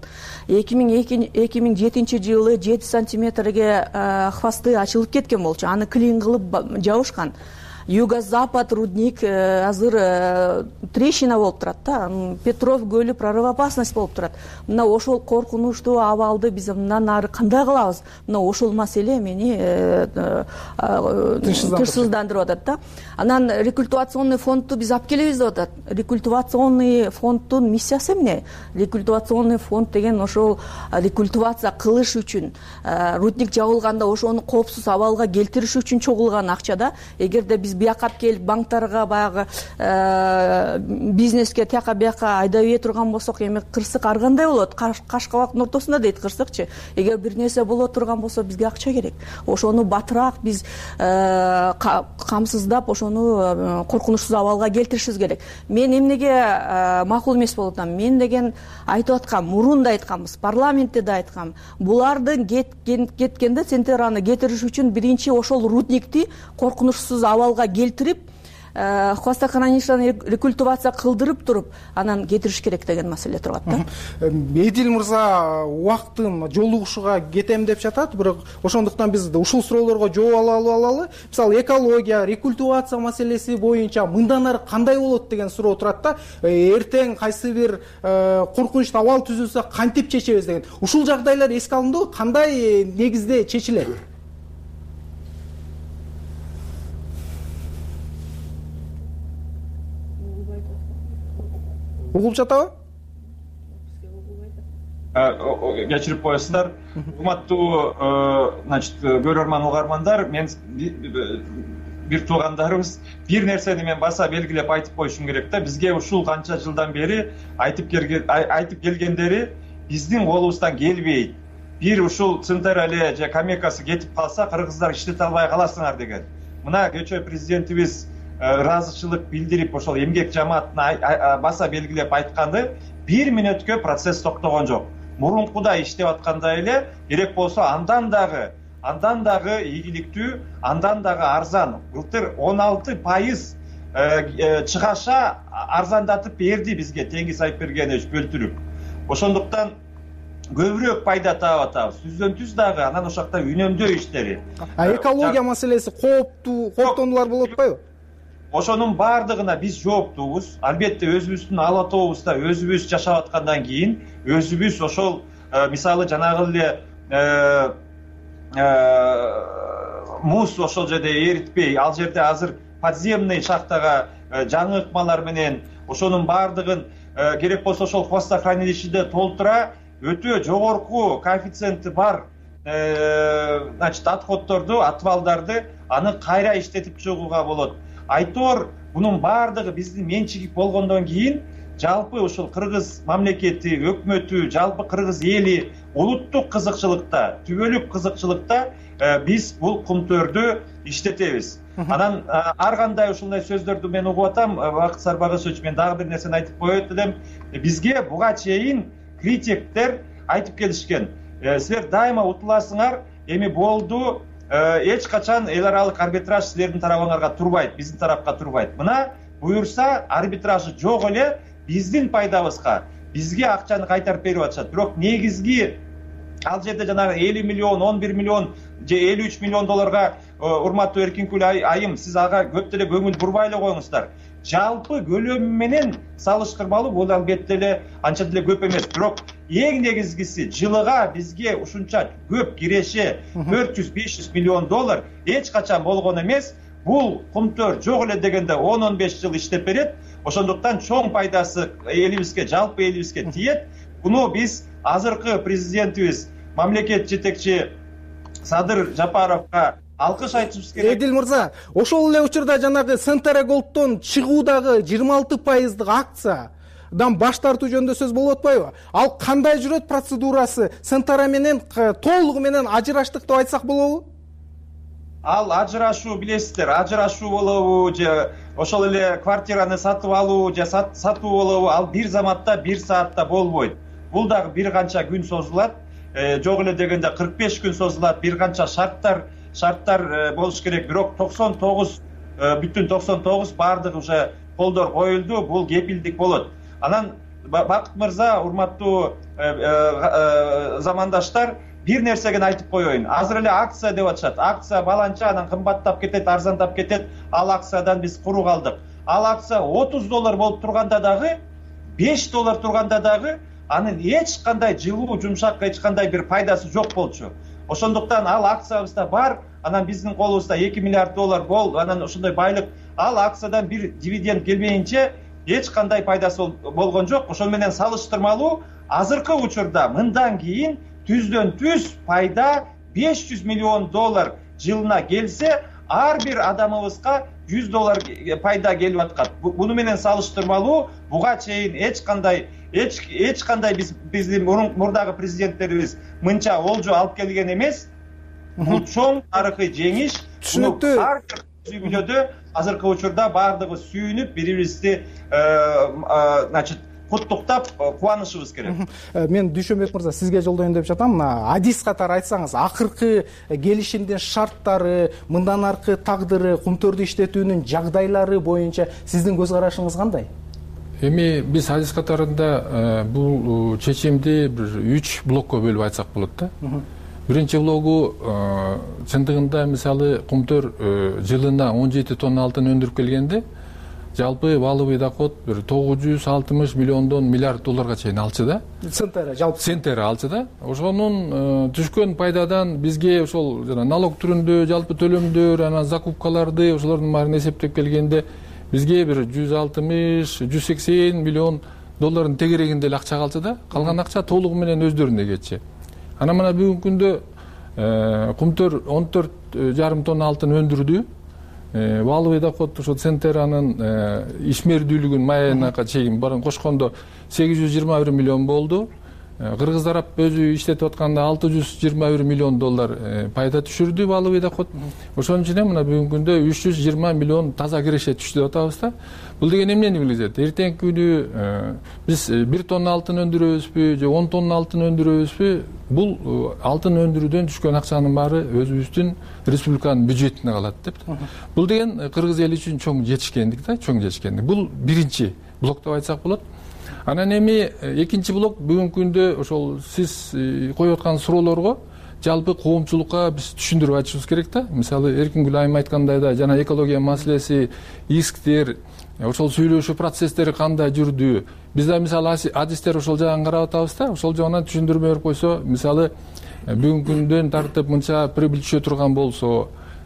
[SPEAKER 15] 2007 жылы 7 сантиметрге хвосты ачылып кеткен болчу. Аны клин кылып жабышкан. Юго-запад рудник азыр трещина болуп турат да. Петров көлү прорывоопасность болуп турат. Мына ошол коркунучтуу абалды биз мындан ары кандай кылабыз? Мына ошол маселе мени тынчсыздандырып атат да. Анан рекультивационный фондду биз алып келебиз деп атат. Рекультивационный фонддун миссиясы эмне? Рекультивационный фонд деген ошол рекультивация кылыш үчүн, рудник жабылганда ошону коопсуз абалга келтириш үчүн чогулган акча да. Эгерде биз бияка келип банктарга баягы бизнеске тияка бияка айдап ийе турган болсок, эми кырсык ар кандай болот? Кашкабактын ортосунда дейт кырсыкчы. Эгер бир нерсе боло турган болсо бизге акча керек. Ошону батыраак биз камсыздап, ошону коркунучсуз абалга келтиришибиз керек. Мен эмнеге макул эмес болуп атам? Мен деген айтып аткам, мурун да айтканбыз, парламентте да айткам. Булардын кеткенде Центераны кетириш үчүн биринчи ошол рудникти коркунучсуз абалга келтирип, хвостохранилищени рекультивация кылдырып туруп, анан кетириш керек деген маселе турат да.
[SPEAKER 12] Эдил мырза убактым жолугушууга кетем деп жатат, бирок ошондуктан биз ушул суроолорго жооп алалы. Мисалы экология, рекультивация маселеси боюнча мындан ары кандай болот деген суроо турат да. Эртең кайсы бир коркунучтуу абал түзүлсө кантип чечебиз деген. Ушул жагдайлар эске алынды, кандай негизде чечилет? Угуп жатабы?
[SPEAKER 14] Кечирип коесуздар. Урматтуу, көрөрман угармандар, мен бир туугандарыбыз бир нерсени мен баса белгилеп айтып коюшум керек да. Бизге ушул канча жылдан бери айтып келгендери биздин колубуздан келбейт. Бир ушул Центера эле же Камекасы кетип калса, кыргыздар иштете албай каласыңар деген. Мына кечээ президентибиз ыраазычылык билдирип ошол эмгек жамаатына баса белгилеп айтканды, 1 мүнөткө процесс токтогон жок. Мурункуда иштеп аткандай эле, керек болсо андан дагы ийгиликтүү, андан дагы арзан. Былтыр 16% чыгаша арзандатып берди бизге Теңиз Айпбергенович бөлтүрүп. Ошондуктан көбүрөөк пайда таап атабыз. Түздөн түз дагы анан ошол жакта үнөмдөө иштери.
[SPEAKER 12] Экология маселеси кооптонулар болуп атпайбы?
[SPEAKER 14] Ошонун баардыгына биз жооптуубуз. Албетте өзүбүздүн ала тообузда өзүбүз жашап аткандан кийин өзүбүз ошол мисалы жанагы эле муз ошол жерде эритпей, ал жерде азыр подземный шахтага жаңы ыкмалар менен ошонун баардыгын керек болсо ошол хвостохранилищеде толтура өтө жогорку коэффициенти бар значит отходдорду, отвалдарды аны кайра иштетип чыгууга болот. Айтор бунун баардыгы биздин менчиги болгондон кийин жалпы ушул кыргыз мамлекети, өкмөтү, жалпы кыргыз эли улуттук кызыкчылыкта, түбөлүк кызыкчылыкта биз бул кумтөрдү иштетебиз. Анан ар кандай ушундай сөздөрдү мен угуп атам. Бакыт Сарбагычович, мен дагы бир нерсени айтып коет элем. Бизге буга чейин критиктер айтып келишкен. Силер дайыма утуласыңар, эми болду, эч качан эл аралык арбитраж силердин тарабыңарга турбайт, биздин тарапка турбайт. Мына буюрса арбитражы жок эле биздин пайдабызга, бизге акчаны кайтарып берип атышат. Бирок негизги ал жерде жанагы 50 миллион, 11 миллион же 53 миллион долларга урматтуу Эркинкүл айым, сиз ага көп деле көңүл бурбай эле коюңуздар. Жалпы көлөмү менен салыштырмалуу бул албетте эле анча деле көп эмес. Бирок эң негизгиси жылыга бизге ушунча көп киреше 400-500 миллион доллар эч качан болгон эмес. Бул кумтөр жок эле дегенде 10-15 жыл иштеп берет. Ошондуктан чоң пайдасы элибизге, жалпы элибизге тиет. Буну биз азыркы президентибиз, мамлекет жетекчи Садыр Жапаровго алкыш айтышыбыз керек.
[SPEAKER 12] Эдил мырза, ошол эле учурда жанагы Сентера Голдтон чыгуудагы 26% акциядан баш тартуу жөнүндө сөз болуп атпайбы? Ал кандай жүрөт процедурасы? Сентера менен толугу менен ажыраштык деп айтсак болобу?
[SPEAKER 14] Ал ажырашуу билесиздер, ажырашуу болобу же ошол эле квартираны сатып алуу же сатуу болобу, ал бир заматта, бир саатта болбойт. Бул дагы бир канча күн созулат. Жок эле дегенде 45 күн созулат. Бир канча шарттар болуш керек. Бирок 99 баардыгы уже колдор коюлду. Бул кепилдик болот. Анан Бакыт мырза, урматтуу замандаштар, бир нерсеген айтып коеюн. Азыр эле акция деп атышат. Акция баланча, анан кымбаттап кетет, арзандап кетет. Ал акциядан биз куру калдык. Ал акция 30 доллар болуп турганда дагы, 5 доллар турганда дагы анын эч кандай жылуу, жумшак, эч кандай бир пайдасы жок болчу. Ошондуктан ал акциябызда бар, анан биздин колубузда 2 миллиард доллар бол, анан ошондой байлык, ал акциядан бир дивиденд келбейинче эч кандай пайдасы болгон жок. Ошол менен салыштырмалуу азыркы учурда мындан кийин түздөн түз пайда 500 миллион доллар жылына келсе, ар бир адамыбызга 100 доллар пайда келип аткат. Буну менен салыштырмалуу буга чейин эч кандай биздин мурдагы президенттерибиз мынча олжо алып келген эмес. Бул чоң тарыхый жеңиш.
[SPEAKER 12] Түшүнүктүү.
[SPEAKER 14] Ар бир сүйгүлөдө азыркы учурда баардыгы сүйүнүп, бири-бирибизди значит куттуктап кубанышыбыз керек.
[SPEAKER 12] Мен Дүйшөнбек мырза сизге жолдоюн деп жатам. Мына адис катары айтсаңыз, акыркы келишимдин шарттары, мындан аркы тагдыры, кумтөрдү иштетүүнүн жагдайлары боюнча сиздин көз карашыңыз кандай?
[SPEAKER 16] Эми биз адис катарында бул чечимди бир 3 блокко бөлүп айтсак болот да. Биринчи блогу чындыгында мисалы кумтөр жылына 17 тонна алтын өндүрүп келгенде жалпы валовый доход бир 960 миллиондон миллиард долларга чейин алчу да. Центера алчу да. Ошонун түшкөн пайдадан бизге ошол жана налог түрүндө жалпы төлөмдөр, анан закупкаларды ошолордун баарын эсептеп келгенде бизге бир 160-180 миллион доллардын тегерегинде эле акча калчу да. Калган акча толугу менен өздөрүнө кетчү. Анан мына бүгүнкү күндө кумтөр 14,5 тонна алтын өндүрдү. Валовый доход ошо Центеранын ишмердүүлүгүн майына чейин барын кошкондо 821 миллион болду. Кыргыз тарап өзү иштетип атканда 621 миллион доллар пайда түшүрдү валовый доход. Ошонун үчүн мына бүгүнкү күндө 320 миллион таза киреше түштү деп атабыз да. Бул деген эмнени билдирет? Эртеңки күнү биз 1 тонна алтын өндүрөбүзбү же 10 тонна алтын өндүрөбүзбү? Бул алтын өндүрүүдөн түшкөн акчанын баары өзүбүздүн республиканын бюджетине калат деп. Бул деген кыргыз эли үчүн чоң жетишкендик да, чоң жетишкендик. Бул биринчи блок деп айтсак болот. Анан эми экинчи блок бүгүнкү күндө ошол сиз коюп аткан суроолорго жалпы коомчулукка биз түшүндүрүп айтышыбыз керек да. Мисалы Эркингүл айым айткандай да жана экология маселеси, исктер, ошол сүйлөшүү процесстери кандай жүрдү. Биз да мисалы адистер ошол жагын карап атабыз да. Ошол жагынан түшүндүрмө берип койсо, мисалы бүгүнкү күндөн тартып мынча прибыль түшө турган болсо,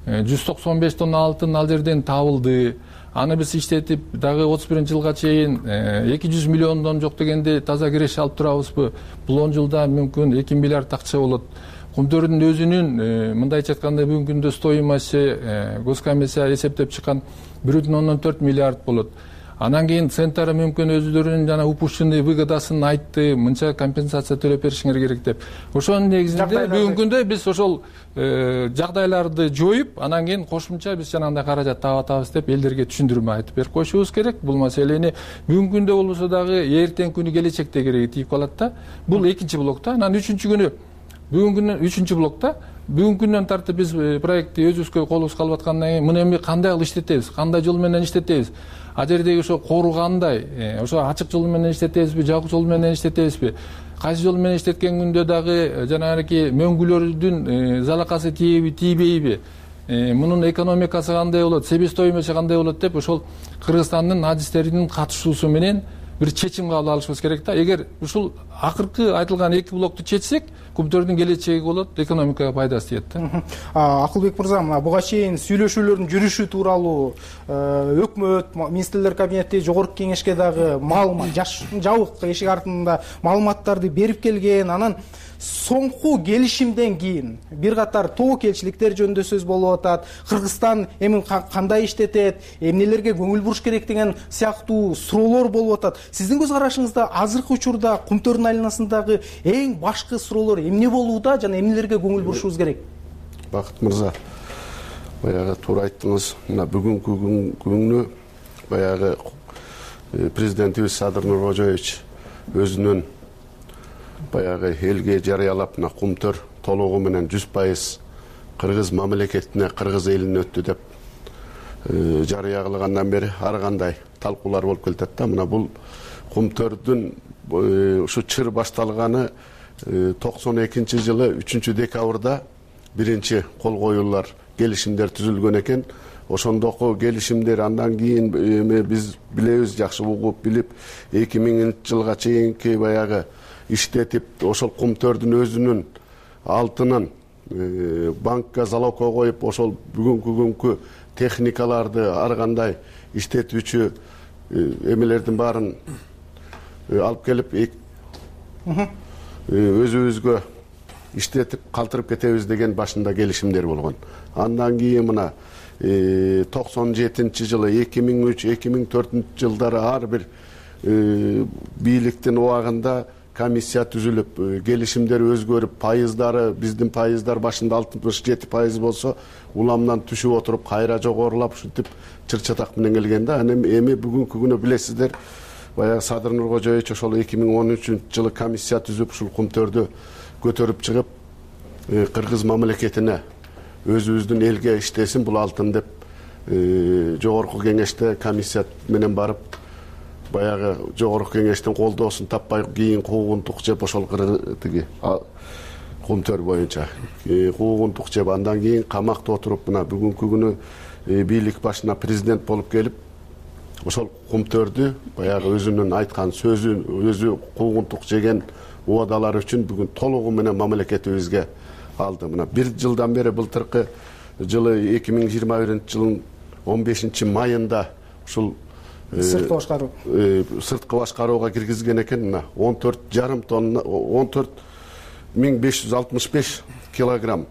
[SPEAKER 16] 195 тонна алтын ал жерден табылды. Аны биз иштетип дагы 31-жылга чейин 200 миллиондон жок дегенде таза киреше алып турабызбы? Бул 10 жылда мүмкүн 2 миллиард акча болот. Кумтөрдүн өзүнүн мындайча айтканда бүгүнкү күндө стоимости госкомиссия эсептеп чыккан 1,4 миллиард болот. Анан кийин центры мүмкүн өзүлөрүнүн жана упущенный выгодасын айтты, мынча компенсация төлөп беришиңер керек деп. Ошонун негизинде бүгүнкү күндө биз ошол жагдайларды жоюп, анан кийин кошумча биз жанагындай каражат таап атабыз деп элдерге түшүндүрмө айтып берип коюшубуз керек. Бул маселени бүгүнкү күндө болбосо дагы эртең күнү келечекте кереги тийип калат да. Бул экинчи блокта. Анан үчүнчү күнү бүгүнкү күндө үчүнчү блокта бүгүнкү күндөн тартып биз проектти өзүбүзгө колубузга алып аткандан кийин муну эми кандай кылып иштетебиз, кандай жол менен иштетебиз, а жердеги ошо кору кандай, ошо ачык жол менен иштетебизби, жабык жол менен иштетебизби, кайсы жол менен иштеткен күндө дагы жанагы мөңгүлөрдүн залакасы тийеби, тийбейби, мунун экономикасы кандай болот, себестоимости кандай болот деп ошол Кыргызстандын адистеринин катышуусу менен бир чечим кабыл алышыбыз керек да. Эгер ушул акыркы айтылган эки блокту чечсек, Кумтөрдүн келечеги болот, экономикага пайдасы тиет да.
[SPEAKER 12] Акылбек мырза, мына буга чейин сүйлөшүүлөрдүн жүрүшү тууралуу өкмөт, министрлер кабинети, жогорку кеңешке дагы маалымат, жабык эшик артында маалыматтарды берип келген. Анан соңку келишимден кийин бир катар тобокелчиликтер жөнүндө сөз болуп атат. Кыргызстан эми кандай иштетет, эмнелерге көңүл буруш керек деген сыяктуу суроолор болуп атат. Сиздин көз карашыңызда азыркы учурда Кумтөрдүн айланасындагы эң башкы суроолор эмне болууда жана эмнелерге көңүл бурушубуз керек?
[SPEAKER 6] Бакыт мырза, баягы туура айттыңыз. Мына бүгүнкү күнү баягы президентибиз Садыр Нуркожоевич өзүнүн баягы элге жарыялап, мына Кумтөр толугу менен 100% кыргыз мамлекетине, кыргыз элине өттү деп жарыя кылгандан бери ар кандай талкуулар болуп келатат да. Мына бул Кумтөрдүн ушу чыр башталганы 92-жылы 3-декабрда биринчи кол коюлар, келишимдер түзүлгөн экен. Ошондоку келишимдер андан кийин биз билебиз, жакшы угуп билип, 2000-жылга чейинки баягы иштетип, ошол Кумтөрдүн өзүнүн алтынын банкка залогко коюп, ошол бүгүнкү техникаларды ар кандай иштетүүчү эмелердин баарын алып келип өзүбүзгө иштетип калтырып кетебиз деген башында келишимдер болгон. Андан кийин мына 97-жылы 2003-2004 жылдары ар бир бийликтин убагында комиссия түзүлүп, келишимдер өзгөрүп, пайыздары биздин пайыздар башында 67% болсо, уламдан түшүп отуруп, кайра жогорулап ушинтип чыр-чатак менен келген да. Эми бүгүнкү күнү билесиздер, баягы Садыр Нуркожоевич ошол 2013-жылы комиссия түзүп, ушул Кумтөрдү көтөрүп чыгып, кыргыз мамлекетине өзүбүздүн элге иштесин бул алтын деп жогорку кеңеште комиссия менен барып, баягы жогорку кеңештин колдоосун таппай кийин куугунтук жеп, ошол тиги Кумтөр боюнча куугунтук жеп, андан кийин камакта отуруп, мына бүгүнкү күнү бийлик башына президент болуп келип, ошол Кумтөрдү баягы өзүнүн айткан сөзү, өзү куугунтук жеген убадалар үчүн бүгүн толугу менен мамлекетибизге алды. Мына бир жылдан бери былтыркы жылы 2021-жылдын 15-майында ушул сырткы башкарууга киргизген экен. Мына 14,5 тонна, 14,565 килограмм,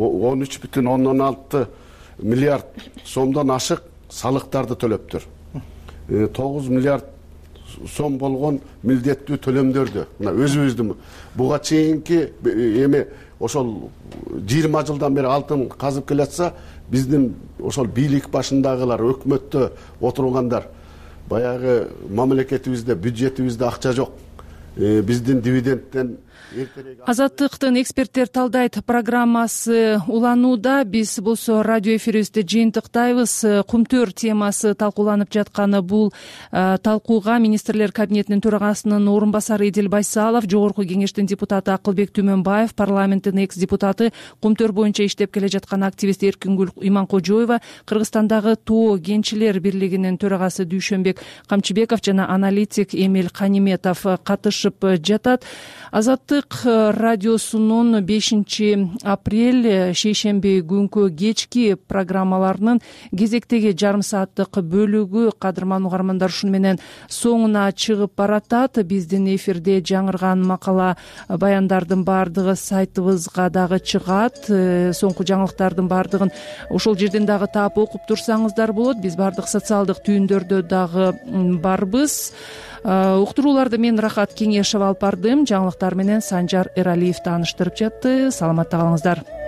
[SPEAKER 6] 13,6 миллиард сомдон ашык салыктарды төлөптүр. 9 миллиард сом болгон милдеттүү төлөмдөрдү мына өзүбүздүн буга чейинки эми ошол 20 жылдан бери алтын казып келатса, биздин ошол бийлик башындагылар, өкмөттө отургандар баягы мамлекетибизде, бюджетибизде акча жок, биздин дивидендтен
[SPEAKER 1] Азаттыктын эксперттер талдайт программасы уланууда. Биз болсо радио эфирибизде жыйынтыктайбыз. Кумтөр темасы талкууланып жатканы бул талкууга министрлер кабинетинин төрагасынын орун басары Эдил Байсалов, жогорку кеңештин депутаты Акылбек Түмөнбаев, парламенттин экс депутаты, Кумтөр боюнча иштеп келе жаткан активист Эркингүл Иманкожоева, Кыргызстандагы ТОО кенчилер бирлигинин төрагасы Дүйшөнбек Камчыбеков жана аналитик Эмил Каниметов катышып жатат. Азаттык радиосунун 5-апрель шейшемби күнкү кечки программаларынын кезектеги жарым сааттык бөлүгү кадырман угармандар ушуну менен соңуна чыгып баратат. Биздин эфирде жаңырган макала баяндардын баардыгы сайтыбызга дагы чыгат. Соңку жаңылыктардын баардыгын ошол жерден дагы таап окуп турсаңыздар болот. Биз баардык социалдык түйүндөрдө дагы барбыз. Уктурууларды мен Рахат Кеңешева алып бардым. Жаңылыктар менен Санжар Эралиев тааныштырып жатты. Саламатта калыңыздар.